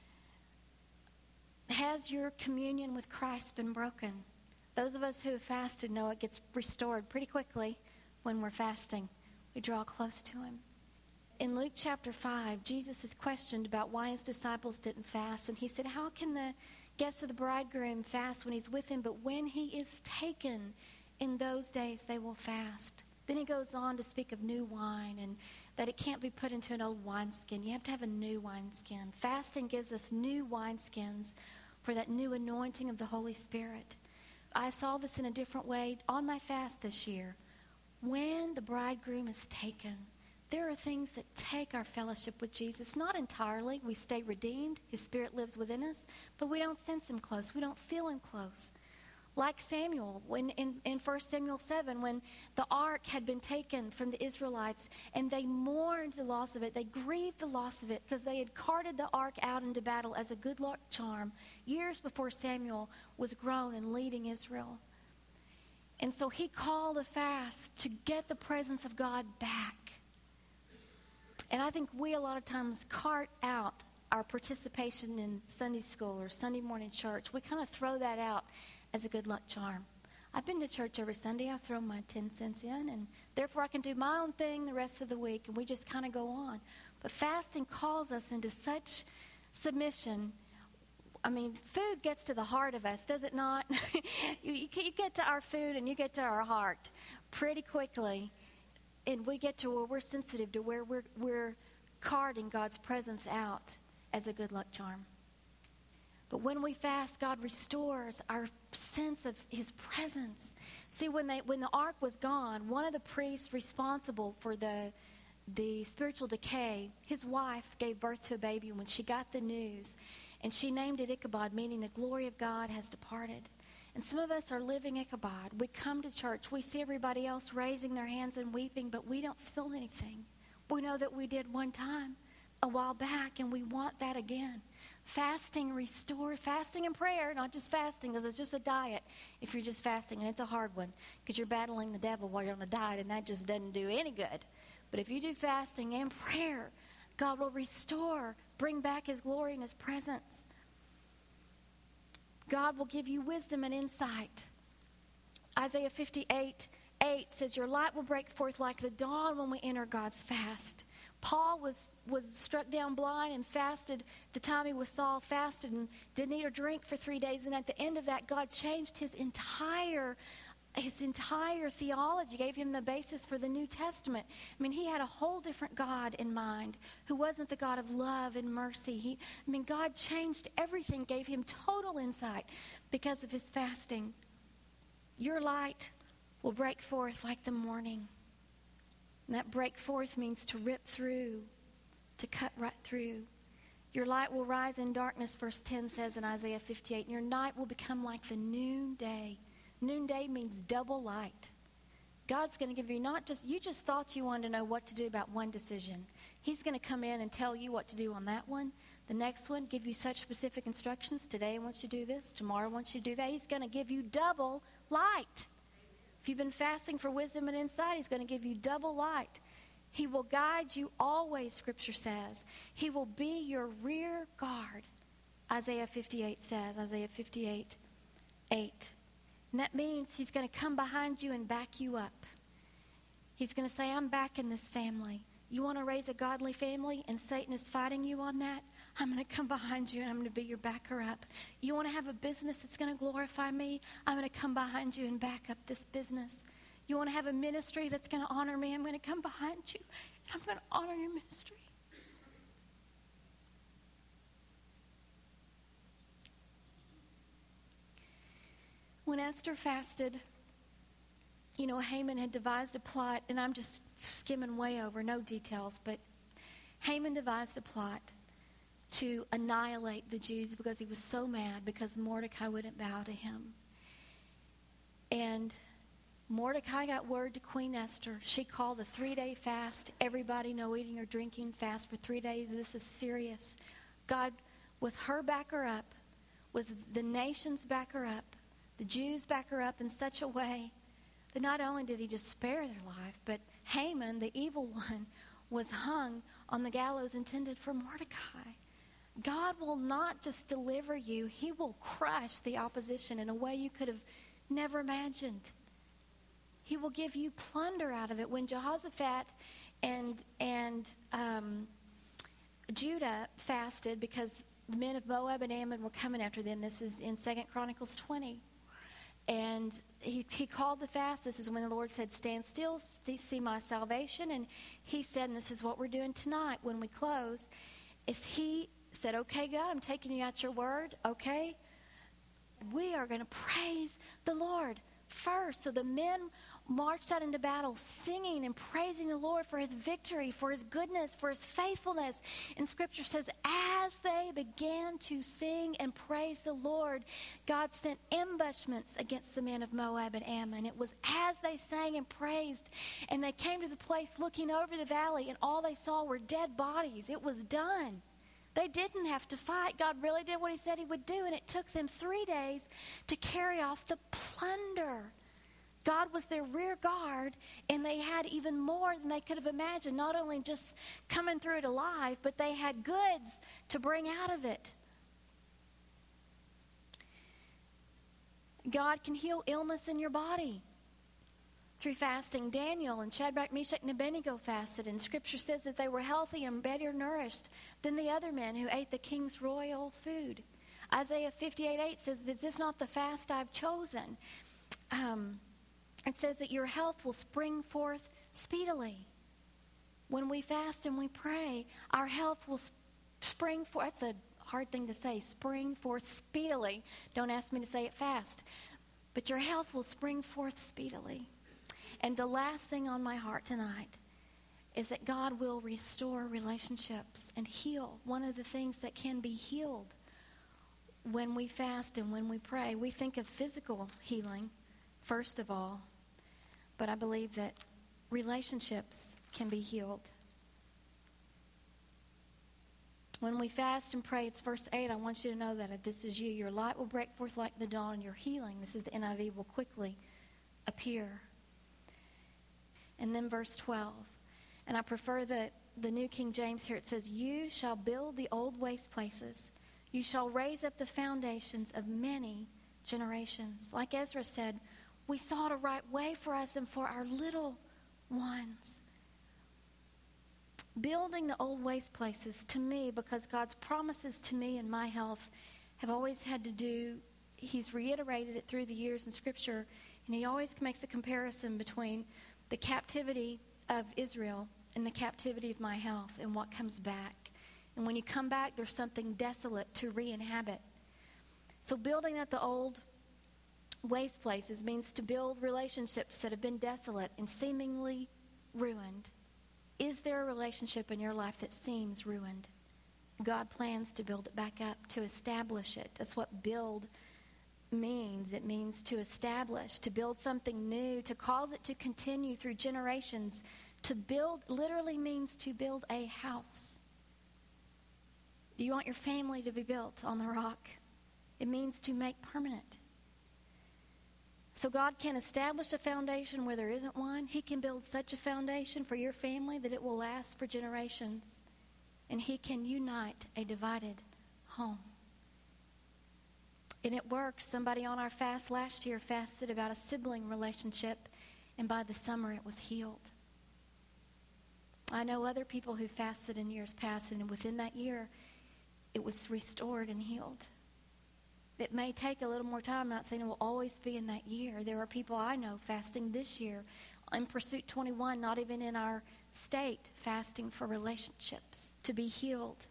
Has your communion with Christ been broken? Those of us who have fasted know it gets restored pretty quickly when we're fasting. We draw close to him. In Luke chapter 5, Jesus is questioned about why his disciples didn't fast. And he said, how can the guests of the bridegroom fast when he's with him? But when he is taken, in those days they will fast. Then he goes on to speak of new wine and that it can't be put into an old wineskin. You have to have a new wineskin. Fasting gives us new wineskins for that new anointing of the Holy Spirit. I saw this in a different way on my fast this year. When the bridegroom is taken, there are things that take our fellowship with Jesus. Not entirely. We stay redeemed. His Spirit lives within us. But we don't sense him close. We don't feel him close. Like Samuel, when in 1 Samuel 7, when the ark had been taken from the Israelites and they mourned the loss of it. They grieved the loss of it because they had carted the ark out into battle as a good luck charm years before Samuel was grown and leading Israel. And so he called a fast to get the presence of God back. And I think we a lot of times cart out our participation in Sunday school or Sunday morning church. We kind of throw that out as a good luck charm. I've been to church every Sunday. I've thrown my 10 cents in, and therefore I can do my own thing the rest of the week, and we just kind of go on. But fasting calls us into such submission. I mean, food gets to the heart of us, does it not? you get to our food and you get to our heart pretty quickly. And we get to where we're sensitive to where we're carting God's presence out as a good luck charm. But when we fast, God restores our sense of his presence. See, when the ark was gone, one of the priests responsible for the spiritual decay, his wife gave birth to a baby when she got the news. And she named it Ichabod, meaning the glory of God has departed. And some of us are living Ichabod. We come to church. We see everybody else raising their hands and weeping, but we don't feel anything. We know that we did one time a while back, and we want that again. Fasting restore, fasting and prayer, not just fasting because it's just a diet if you're just fasting, and it's a hard one because you're battling the devil while you're on a diet, and that just doesn't do any good. But if you do fasting and prayer, God will restore, bring back his glory and his presence. God will give you wisdom and insight. Isaiah 58:8 says, your light will break forth like the dawn when we enter God's fast. Paul was struck down blind and fasted the time he was Saul, fasted and didn't eat or drink for 3 days. And at the end of that, God changed his entire theology, gave him the basis for the New Testament. I mean, he had a whole different God in mind who wasn't the God of love and mercy. God changed everything, gave him total insight because of his fasting. Your light will break forth like the morning. And that break forth means to rip through, to cut right through. Your light will rise in darkness, verse 10 says in Isaiah 58, and your night will become like the noonday. Noonday means double light. God's going to give you you just thought you wanted to know what to do about one decision. He's going to come in and tell you what to do on that one. The next one, give you such specific instructions. Today I want you to do this. Tomorrow I want you to do that. He's going to give you double light. If you've been fasting for wisdom and insight, he's going to give you double light. He will guide you always, Scripture says. He will be your rear guard, Isaiah 58 says, Isaiah 58:8. And that means he's going to come behind you and back you up. He's going to say, I'm backing this family. You want to raise a godly family and Satan is fighting you on that? I'm going to come behind you and I'm going to be your backer up. You want to have a business that's going to glorify me? I'm going to come behind you and back up this business. You want to have a ministry that's going to honor me? I'm going to come behind you, and I'm going to honor your ministry. When Esther fasted, Haman had devised a plot, and I'm just skimming way over, no details, but Haman devised a plot to annihilate the Jews because he was so mad because Mordecai wouldn't bow to him. And Mordecai got word to Queen Esther. She called a 3-day fast. Everybody, no eating or drinking, fast for 3 days. This is serious. God was her backer up, was the nations backer up. The Jews back her up in such a way that not only did he just spare their life, but Haman, the evil one, was hung on the gallows intended for Mordecai. God will not just deliver you, he will crush the opposition in a way you could have never imagined. He will give you plunder out of it. When Jehoshaphat and Judah fasted because the men of Moab and Ammon were coming after them, this is in 2 Chronicles 20. And he called the fast. This is when the Lord said, stand still, see my salvation. And he said, and this is what we're doing tonight when we close, is he said, okay, God, I'm taking you at your word, okay? We are going to praise the Lord first. So the men marched out into battle singing and praising the Lord for his victory, for his goodness, for his faithfulness. And Scripture says, as they began to sing and praise the Lord, God sent ambushments against the men of Moab and Ammon. It was as they sang and praised, and they came to the place looking over the valley, and all they saw were dead bodies. It was done. They didn't have to fight. God really did what he said he would do, and it took them 3 days to carry off the plunder. God was their rear guard, and they had even more than they could have imagined. Not only just coming through it alive, but they had goods to bring out of it. God can heal illness in your body through fasting. Daniel and Shadrach, Meshach, and Abednego fasted, and Scripture says that they were healthy and better nourished than the other men who ate the king's royal food. Isaiah 58:8 says, is this not the fast I've chosen? It says that your health will spring forth speedily. When we fast and we pray, our health will spring forth. That's a hard thing to say, spring forth speedily. Don't ask me to say it fast. But your health will spring forth speedily. And the last thing on my heart tonight is that God will restore relationships and heal. One of the things that can be healed when we fast and when we pray, we think of physical healing, first of all. But I believe that relationships can be healed. When we fast and pray, it's verse 8. I want you to know that if this is you, your light will break forth like the dawn, and your healing, this is the NIV, will quickly appear. And then verse 12. And I prefer the New King James here. It says, you shall build the old waste places. You shall raise up the foundations of many generations. Like Ezra said, we sought a right way for us and for our little ones. Building the old waste places, to me, because God's promises to me and my health have always had to do, he's reiterated it through the years in Scripture, and he always makes a comparison between the captivity of Israel and the captivity of my health and what comes back. And when you come back, there's something desolate to re-inhabit. So building at the old waste places means to build relationships that have been desolate and seemingly ruined. Is there a relationship in your life that seems ruined? God plans to build it back up, to establish it. That's what build means. It means to establish, to build something new, to cause it to continue through generations. To build literally means to build a house. Do you want your family to be built on the rock? It means to make permanent. So God can establish a foundation where there isn't one. He can build such a foundation for your family that it will last for generations. And he can unite a divided home. And it works. Somebody on our fast last year fasted about a sibling relationship, and by the summer it was healed. I know other people who fasted in years past, and within that year it was restored and healed. It may take a little more time. I'm not saying it will always be in that year. There are people I know fasting this year in Pursuit 21, not even in our state, fasting for relationships, to be healed.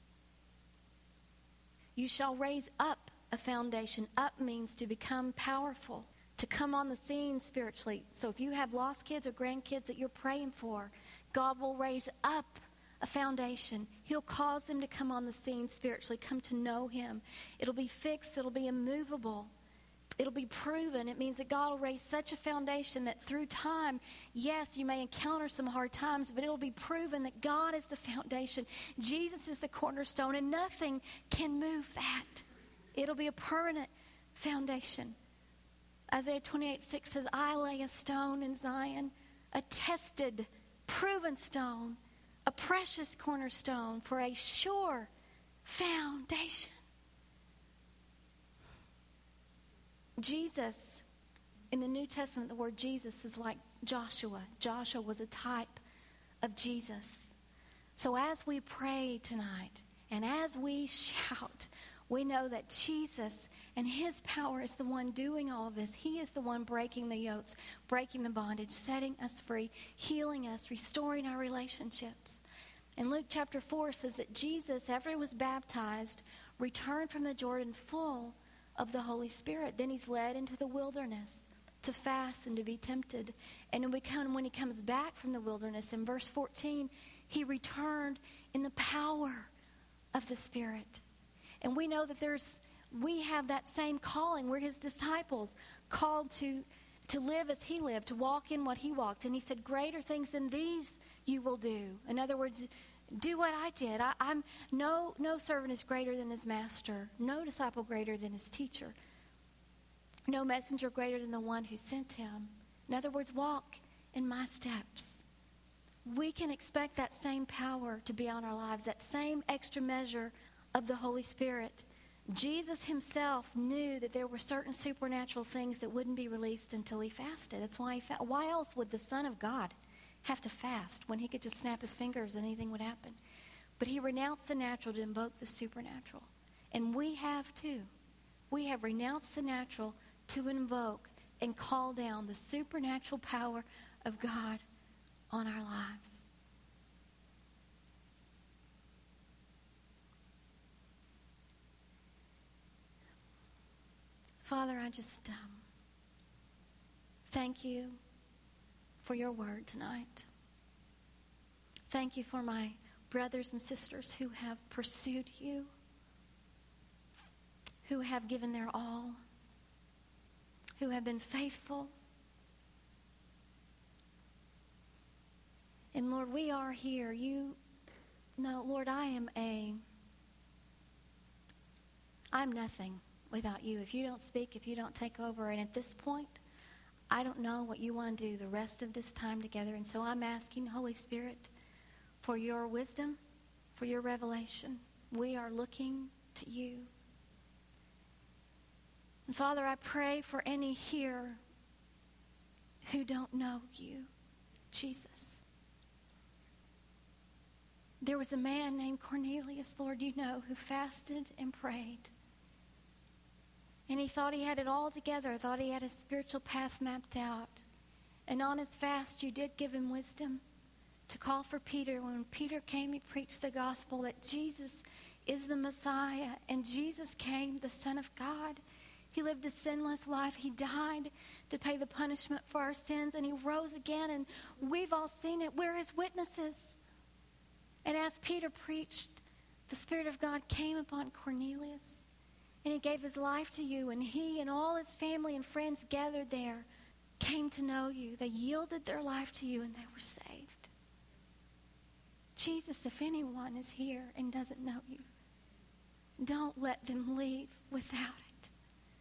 You shall raise up a foundation. Up means to become powerful, to come on the scene spiritually. So if you have lost kids or grandkids that you're praying for, God will raise up a foundation. He'll cause them to come on the scene spiritually, come to know Him. It'll be fixed. It'll be immovable. It'll be proven. It means that God will raise such a foundation that through time, yes, you may encounter some hard times, but it'll be proven that God is the foundation. Jesus is the cornerstone, and nothing can move that. It'll be a permanent foundation. Isaiah 28:6 says, I lay a stone in Zion, a tested, proven stone, a precious cornerstone for a sure foundation. Jesus, in the New Testament, the word Jesus is like Joshua. Joshua was a type of Jesus. So as we pray tonight and as we shout, we know that Jesus and His power is the one doing all of this. He is the one breaking the yokes, breaking the bondage, setting us free, healing us, restoring our relationships. And Luke chapter 4 says that Jesus, after He was baptized, returned from the Jordan full of the Holy Spirit. Then He's led into the wilderness to fast and to be tempted. And when He comes back from the wilderness, in verse 14, He returned in the power of the Spirit. And we know that we have that same calling. We're His disciples, called to live as He lived, to walk in what He walked. And He said, greater things than these you will do. In other words, do what I did. No servant is greater than his master. No disciple greater than his teacher. No messenger greater than the one who sent him. In other words, walk in my steps. We can expect that same power to be on our lives, that same extra measure of the Holy Spirit. Jesus Himself knew that there were certain supernatural things that wouldn't be released until He fasted. That's why why else would the Son of God have to fast when He could just snap His fingers and anything would happen? But He renounced the natural to invoke the supernatural. And we have too. We have renounced the natural to invoke and call down the supernatural power of God on our lives. Father, I just thank You for Your word tonight. Thank You for my brothers and sisters who have pursued You, who have given their all, who have been faithful. And Lord, we are here. Lord, I'm nothing without You. If You don't speak, if You don't take over, and at this point, I don't know what You want to do the rest of this time together. And so I'm asking, Holy Spirit, for Your wisdom, for Your revelation. We are looking to You. And Father, I pray for any here who don't know You, Jesus. There was a man named Cornelius, Lord, You know, who fasted and prayed. And he thought he had it all together, thought he had a spiritual path mapped out. And on his fast, You did give him wisdom to call for Peter. When Peter came, he preached the gospel that Jesus is the Messiah. And Jesus came, the Son of God. He lived a sinless life. He died to pay the punishment for our sins. And He rose again. And we've all seen it. We're His witnesses. And as Peter preached, the Spirit of God came upon Cornelius. And he gave his life to You, and he and all his family and friends gathered there came to know You. They yielded their life to You, and they were saved. Jesus, if anyone is here and doesn't know You, don't let them leave without it.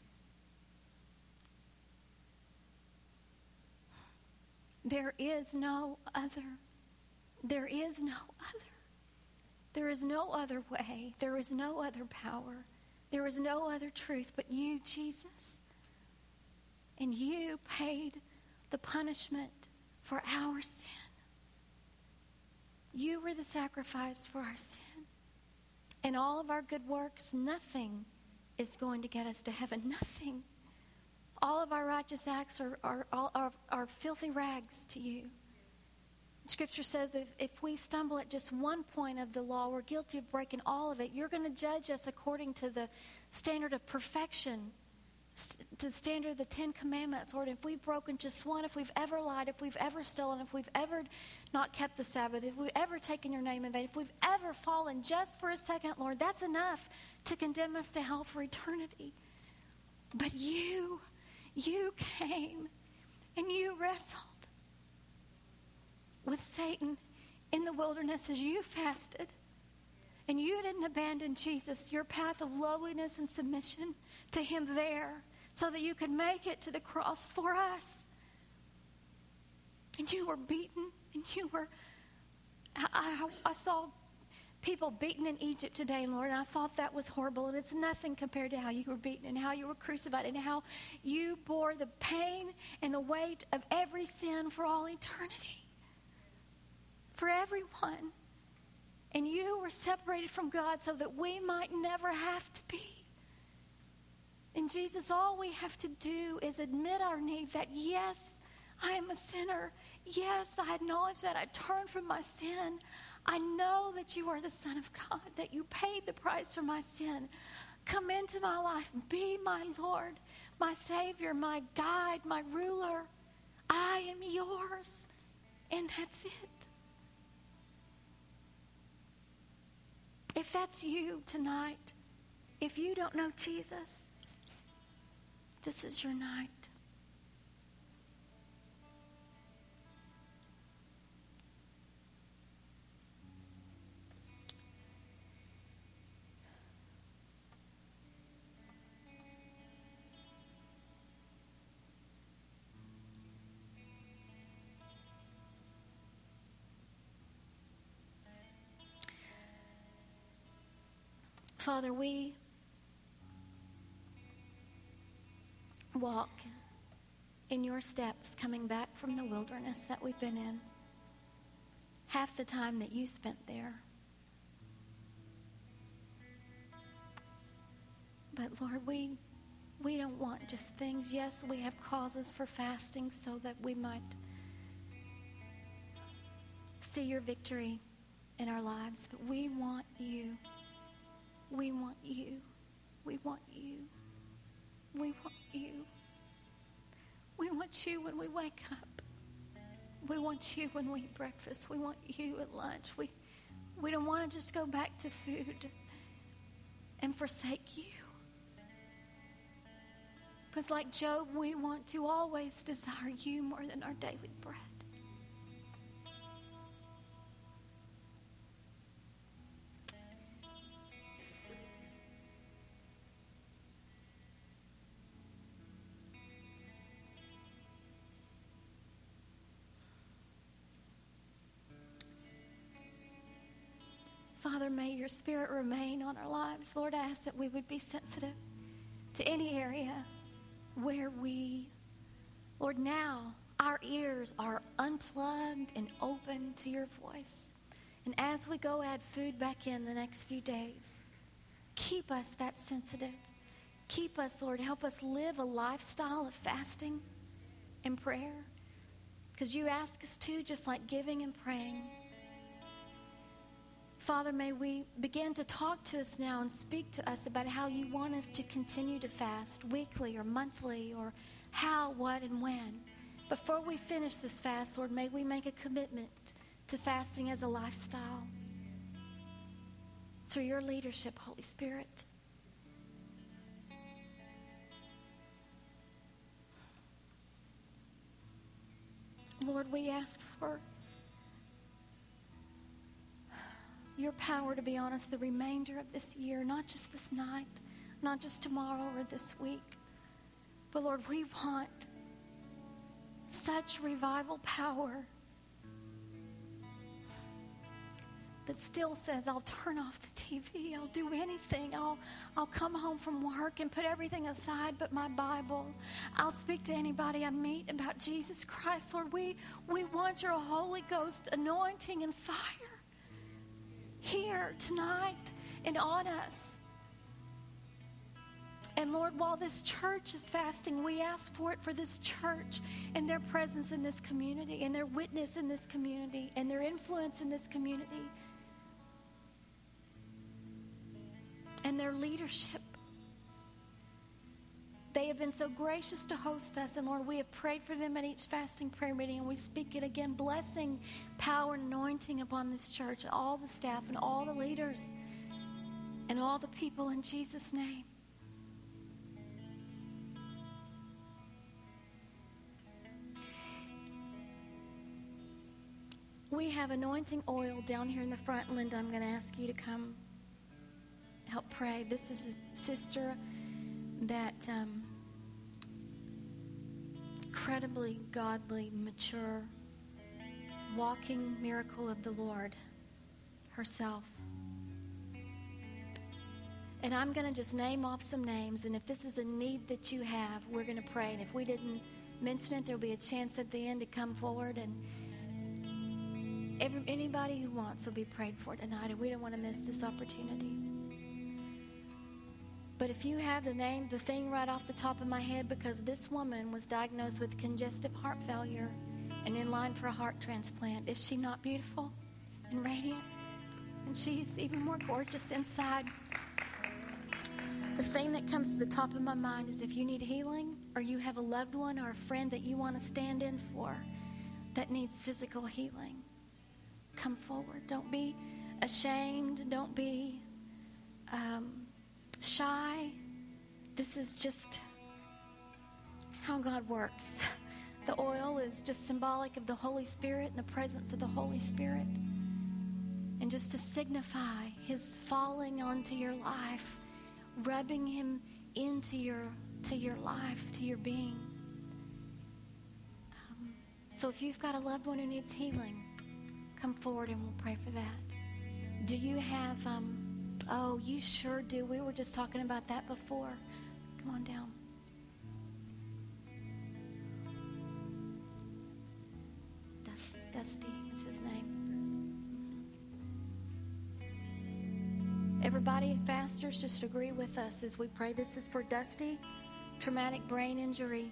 There is no other. There is no other. There is no other way. There is no other power. There is no other truth but You, Jesus. And You paid the punishment for our sin. You were the sacrifice for our sin. And all of our good works, nothing is going to get us to heaven. Nothing. All of our righteous acts are filthy rags to you. Scripture says if we stumble at just one point of the law, we're guilty of breaking all of it. You're going to judge us according to the standard of perfection, to the standard of the 10 Commandments. Lord, if we've broken just one, if we've ever lied, if we've ever stolen, if we've ever not kept the Sabbath, if we've ever taken your name in vain, if we've ever fallen just for a second, Lord, that's enough to condemn us to hell for eternity. But you came and you wrestled with Satan in the wilderness as you fasted. And you didn't abandon Jesus, your path of lowliness and submission to him there, so that you could make it to the cross for us. And you were beaten, and you were... I saw people beaten in Egypt today, Lord, and I thought that was horrible, and it's nothing compared to how you were beaten and how you were crucified and how you bore the pain and the weight of every sin for all eternity. For everyone. And you were separated from God so that we might never have to be. And Jesus, all we have to do is admit our need that, yes, I am a sinner. Yes, I acknowledge that I turn from my sin. I know that you are the Son of God, that you paid the price for my sin. Come into my life. Be my Lord, my Savior, my guide, my ruler. I am yours. And that's it. If that's you tonight, if you don't know Jesus, this is your night. Father, we walk in your steps coming back from the wilderness that we've been in. Half the time that you spent there. But Lord, we don't want just things. Yes, we have causes for fasting so that we might see your victory in our lives. But we want you. We want you. We want you. We want you. We want you when we wake up. We want you when we eat breakfast. We want you at lunch. We don't want to just go back to food and forsake you. Because like Job, we want to always desire you more than our daily bread. Father, may your Spirit remain on our lives. Lord, I ask that we would be sensitive to any area where Lord, now our ears are unplugged and open to your voice. And as we go add food back in the next few days, keep us that sensitive. Keep us, Lord, help us live a lifestyle of fasting and prayer. Because you ask us to, just like giving and praying. Father, may we begin to talk to us now and speak to us about how you want us to continue to fast weekly or monthly or how, what, and when. Before we finish this fast, Lord, may we make a commitment to fasting as a lifestyle through your leadership, Holy Spirit. Lord, we ask for your power to be on us the remainder of this year, not just this night, not just tomorrow or this week. But Lord, we want such revival power that still says, I'll turn off the TV, I'll do anything, I'll come home from work and put everything aside but my Bible. I'll speak to anybody I meet about Jesus Christ. Lord, we want your Holy Ghost anointing and fire here tonight and on us. And Lord, while this church is fasting, we ask for it for this church and their presence in this community and their witness in this community and their influence in this community and their leadership. They have been so gracious to host us, and Lord, we have prayed for them at each fasting prayer meeting, and we speak it again, blessing, power, and anointing upon this church, and all the staff, and all the leaders, and all the people in Jesus' name. We have anointing oil down here in the front. Linda, I'm going to ask you to come help pray. This is a sister that incredibly godly, mature, walking miracle of the Lord herself. And I'm going to just name off some names, and if this is a need that you have, we're going to pray. And if we didn't mention it, there'll be a chance at the end to come forward, and anybody who wants will be prayed for tonight, and we don't want to miss this opportunity. But if you have the thing right off the top of my head, because this woman was diagnosed with congestive heart failure and in line for a heart transplant, is she not beautiful and radiant? And she's even more gorgeous inside. The thing that comes to the top of my mind is if you need healing, or you have a loved one or a friend that you want to stand in for that needs physical healing, come forward. Don't be ashamed. Don't be shy. This is just how God works. The oil is just symbolic of the Holy Spirit and the presence of the Holy Spirit. And just to signify His falling onto your life, rubbing Him into your life, to your being. So if you've got a loved one who needs healing, come forward and we'll pray for that. Do you have, oh, you sure do. We were just talking about that before. Come on down. Dusty is his name. Everybody, fasters, just agree with us as we pray. This is for Dusty, traumatic brain injury.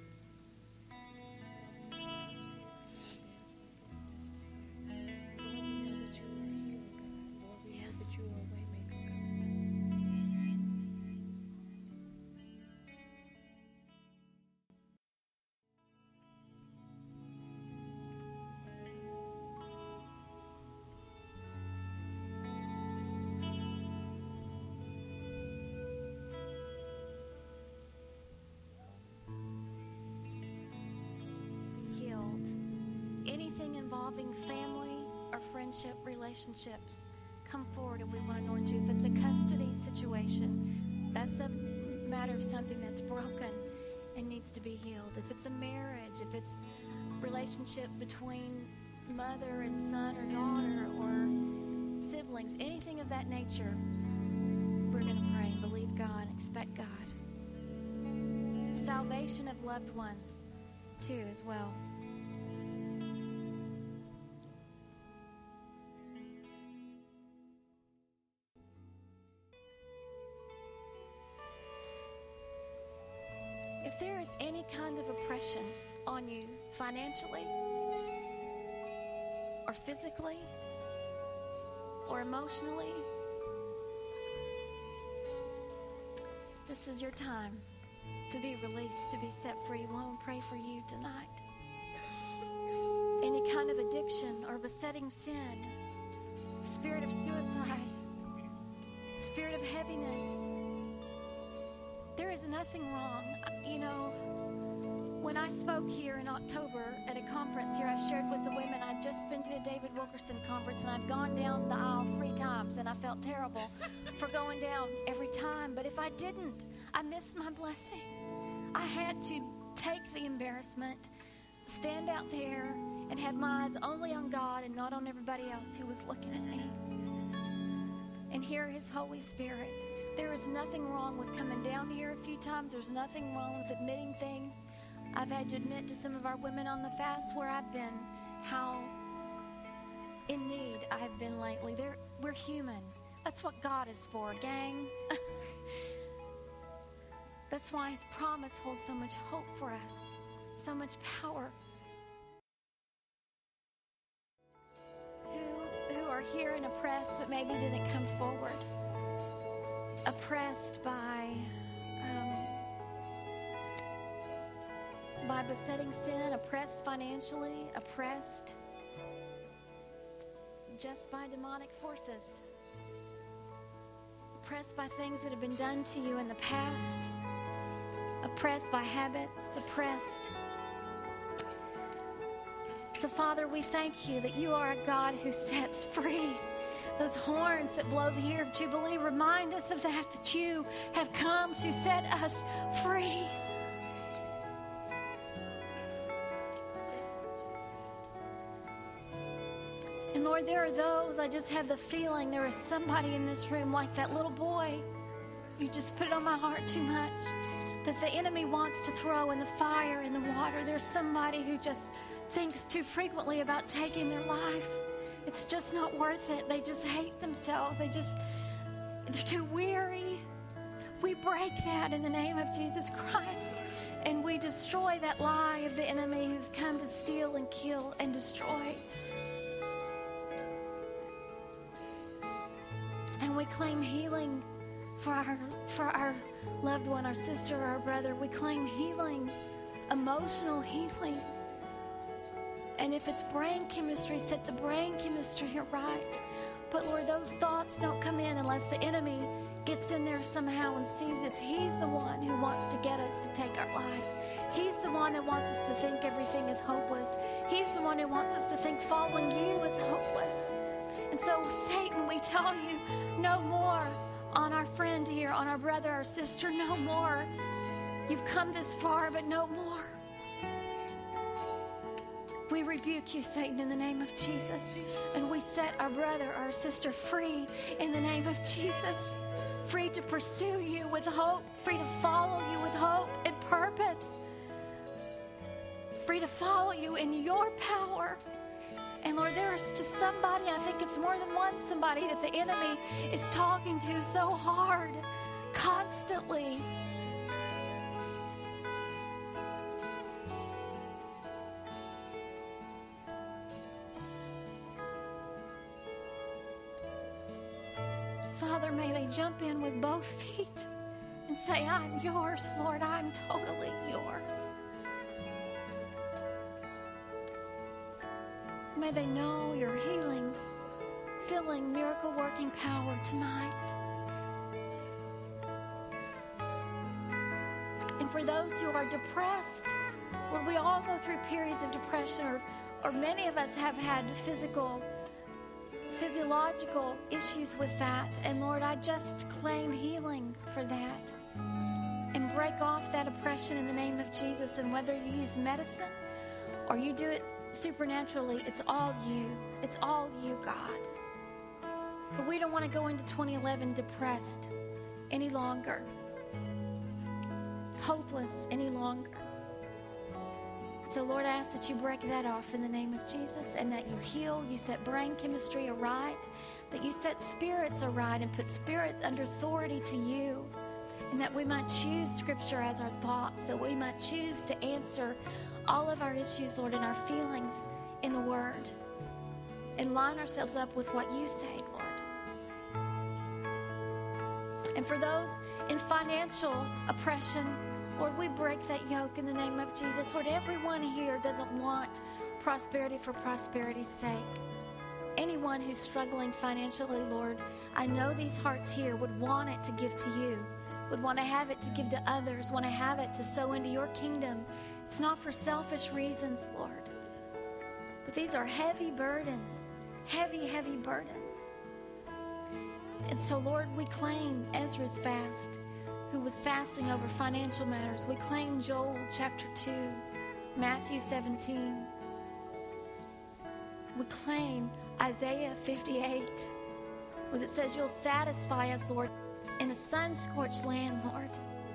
Anything involving family or friendship relationships, come forward and we want to anoint you. If it's a custody situation, that's a matter of something that's broken and needs to be healed. If it's a marriage, if it's a relationship between mother and son or daughter or siblings, anything of that nature, we're going to pray and believe God and expect God. Salvation of loved ones, too, as well. If there is any kind of oppression on you financially or physically or emotionally, this is your time to be released, to be set free. We want to pray for you tonight. Any kind of addiction or besetting sin, spirit of suicide, spirit of heaviness, there is nothing wrong. You know, when I spoke here in October at a conference here, I shared with the women I'd just been to a David Wilkerson conference, and I'd gone down the aisle 3 times, and I felt terrible for going down every time. But if I didn't, I missed my blessing. I had to take the embarrassment, stand out there, and have my eyes only on God and not on everybody else who was looking at me, and hear His Holy Spirit. There is nothing wrong with coming down here a few times. There's nothing wrong with admitting things. I've had to admit to some of our women on the fast where I've been, how in need I have been lately. We're human. That's what God is for, gang. That's why his promise holds so much hope for us, so much power. Who are here and oppressed but maybe didn't come forward. Oppressed by besetting sin, oppressed financially, oppressed just by demonic forces, oppressed by things that have been done to you in the past, oppressed by habits, oppressed. So, Father, we thank you that you are a God who sets free. Those horns that blow the year of Jubilee remind us of that you have come to set us free. And Lord, there are those, I just have the feeling there is somebody in this room like that little boy. You just put it on my heart too much. That the enemy wants to throw in the fire, in the water. There's somebody who just thinks too frequently about taking their life. It's just not worth it. They just hate themselves. They're too weary. We break that in the name of Jesus Christ. And we destroy that lie of the enemy who's come to steal and kill and destroy. And we claim healing for our loved one, our sister, our brother. We claim healing, emotional healing. And if it's brain chemistry, set the brain chemistry right. But Lord, those thoughts don't come in unless the enemy gets in there somehow and sees it. He's the one who wants to get us to take our life. He's the one that wants us to think everything is hopeless. He's the one who wants us to think following you is hopeless. And so, Satan, we tell you, no more on our friend here, on our brother, our sister, no more. You've come this far, but no more. We rebuke you, Satan, in the name of Jesus. And we set our brother, our sister free in the name of Jesus. Free to pursue you with hope. Free to follow you with hope and purpose. Free to follow you in your power. And Lord, there is just somebody, I think it's more than one somebody that the enemy is talking to so hard, constantly. Father, may they jump in with both feet and say, I'm yours, Lord, I'm totally yours. May they know your healing, filling, miracle-working power tonight. And for those who are depressed, Lord, we all go through periods of depression, or many of us have had physiological issues with that. And Lord, I just claim healing for that and break off that oppression in the name of Jesus. And whether you use medicine or you do it supernaturally, it's all you. It's all you, God. But we don't want to go into 2011 depressed any longer, hopeless any longer. So, Lord, I ask that you break that off in the name of Jesus, and that you heal, you set brain chemistry aright, that you set spirits aright and put spirits under authority to you, and that we might choose Scripture as our thoughts, that we might choose to answer all of our issues, Lord, and our feelings in the Word, and line ourselves up with what you say, Lord. And for those in financial oppression, Lord, we break that yoke in the name of Jesus. Lord, everyone here doesn't want prosperity for prosperity's sake. Anyone who's struggling financially, Lord, I know these hearts here would want it to give to you, would want to have it to give to others, want to have it to sow into your kingdom. It's not for selfish reasons, Lord. But these are heavy burdens, heavy, heavy burdens. And so, Lord, we claim Ezra's fast, who was fasting over financial matters. We claim Joel chapter 2, Matthew 17. We claim Isaiah 58, where it says you'll satisfy us, Lord, in a sun-scorched land, Lord.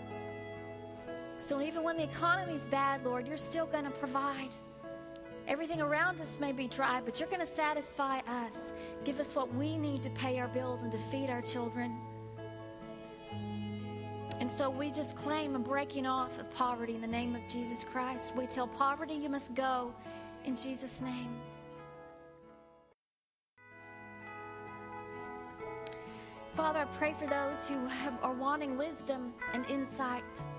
So even when the economy's bad, Lord, you're still going to provide. Everything around us may be dry, but you're going to satisfy us. Give us what we need to pay our bills and to feed our children. And so we just claim a breaking off of poverty in the name of Jesus Christ. We tell poverty, you must go in Jesus' name. Father, I pray for those who are wanting wisdom and insight.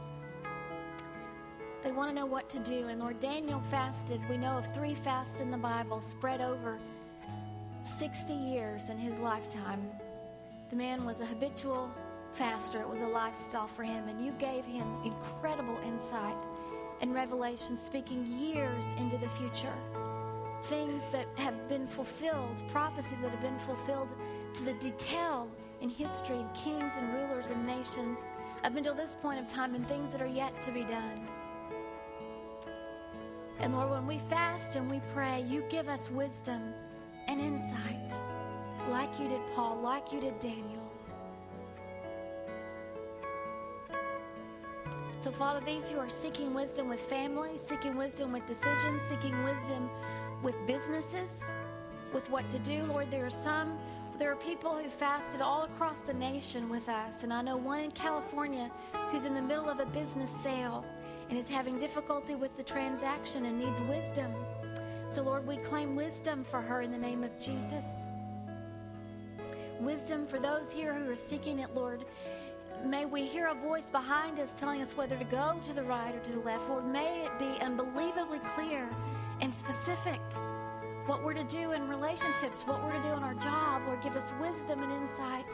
They want to know what to do. And Lord, Daniel fasted. We know of 3 fasts in the Bible spread over 60 years in his lifetime. The man was a habitual faster. It was a lifestyle for him, and you gave him incredible insight and revelation, speaking years into the future. Things that have been fulfilled, prophecies that have been fulfilled to the detail in history, kings and rulers and nations up until this point of time, and things that are yet to be done. And Lord, when we fast and we pray, you give us wisdom and insight, like you did Paul, like you did Daniel. So, Father, these who are seeking wisdom with family, seeking wisdom with decisions, seeking wisdom with businesses, with what to do, Lord, there are people who fasted all across the nation with us. And I know one in California who's in the middle of a business sale and is having difficulty with the transaction and needs wisdom. So, Lord, we claim wisdom for her in the name of Jesus. Wisdom for those here who are seeking it, Lord. May we hear a voice behind us telling us whether to go to the right or to the left. Lord, may it be unbelievably clear and specific what we're to do in relationships, what we're to do in our job. Lord, give us wisdom and insight.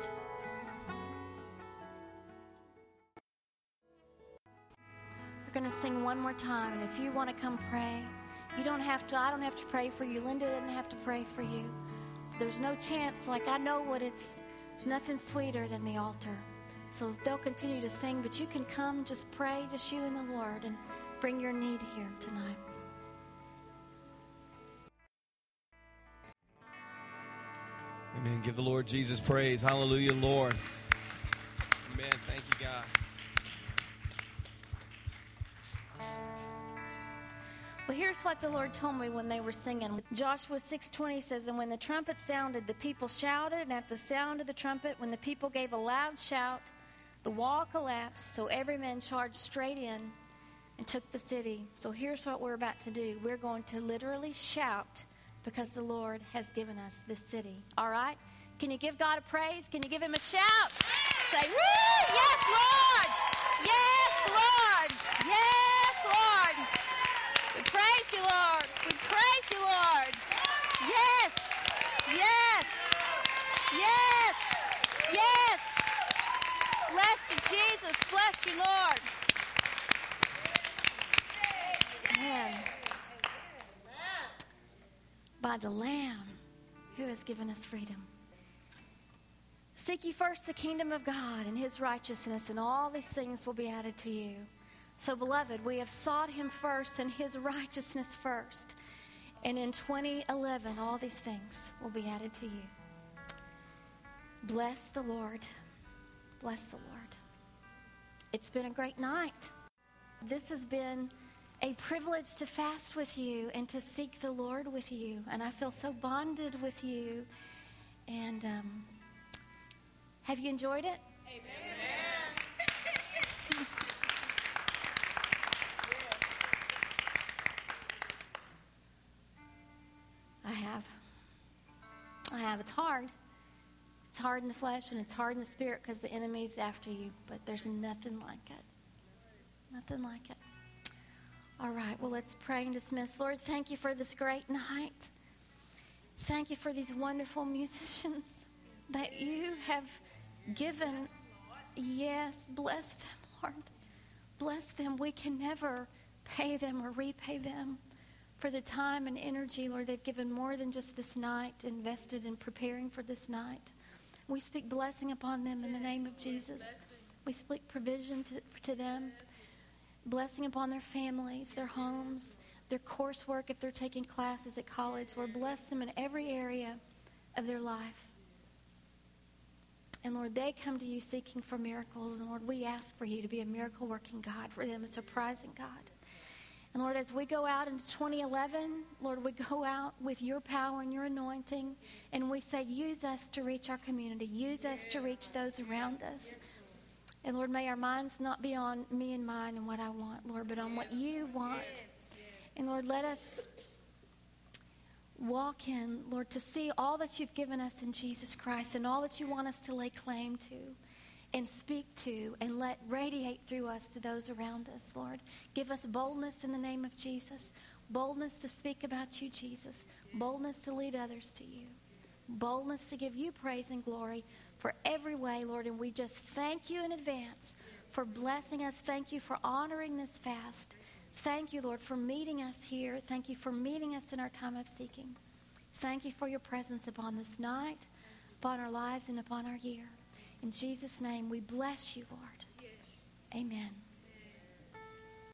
We're going to sing one more time, and if you want to come pray, you don't have to. I don't have to pray for you. Linda didn't have to pray for you. There's no chance. Like, I know what there's nothing sweeter than the altar. So they'll continue to sing, but you can come, just pray, just you and the Lord, and bring your need here tonight. Amen. Give the Lord Jesus praise. Hallelujah, Lord. Amen. Thank you, God. Well, here's what the Lord told me when they were singing. Joshua 6:20 says, "And when the trumpet sounded, the people shouted, and at the sound of the trumpet, when the people gave a loud shout, the wall collapsed, so every man charged straight in and took the city." So here's what we're about to do. We're going to literally shout because the Lord has given us this city. All right? Can you give God a praise? Can you give him a shout? Say, woo! Yes, Lord! Yes, Lord! Yes, Lord! We praise you, Lord. We praise you, Lord. Yes. Yes. Yes. Yes. Bless you, Jesus. Bless you, Lord. Amen. By the Lamb who has given us freedom. Seek ye first the kingdom of God and his righteousness, and all these things will be added to you. So, beloved, we have sought him first and his righteousness first. And in 2011, all these things will be added to you. Bless the Lord. Bless the Lord. It's been a great night. This has been a privilege to fast with you and to seek the Lord with you. And I feel so bonded with you. And have you enjoyed it? Amen. I have. It's hard. It's hard in the flesh and it's hard in the spirit because the enemy's after you. But there's nothing like it. Nothing like it. All right, well, let's pray and dismiss. Lord, thank you for this great night. Thank you for these wonderful musicians that you have given. Yes, bless them, Lord. Bless them. We can never pay them or repay them for the time and energy, Lord, they've given more than just this night, invested in preparing for this night. We speak blessing upon them in the name of Jesus. We speak provision to them, blessing upon their families, their homes, their coursework if they're taking classes at college. Lord, bless them in every area of their life. And Lord, they come to you seeking for miracles. And Lord, we ask for you to be a miracle-working God for them, a surprising God. And Lord, as we go out into 2011, Lord, we go out with your power and your anointing, and we say, use us to reach our community. Use us to reach those around us. And Lord, may our minds not be on me and mine and what I want, Lord, but on what you want. And Lord, let us walk in, Lord, to see all that you've given us in Jesus Christ and all that you want us to lay claim to and speak to and let radiate through us to those around us, Lord. Give us boldness in the name of Jesus, boldness to speak about you, Jesus, boldness to lead others to you, boldness to give you praise and glory for every way, Lord. And we just thank you in advance for blessing us. Thank you for honoring this fast. Thank you, Lord, for meeting us here. Thank you for meeting us in our time of seeking. Thank you for your presence upon this night, upon our lives, and upon our year. In Jesus' name, we bless you, Lord. Amen.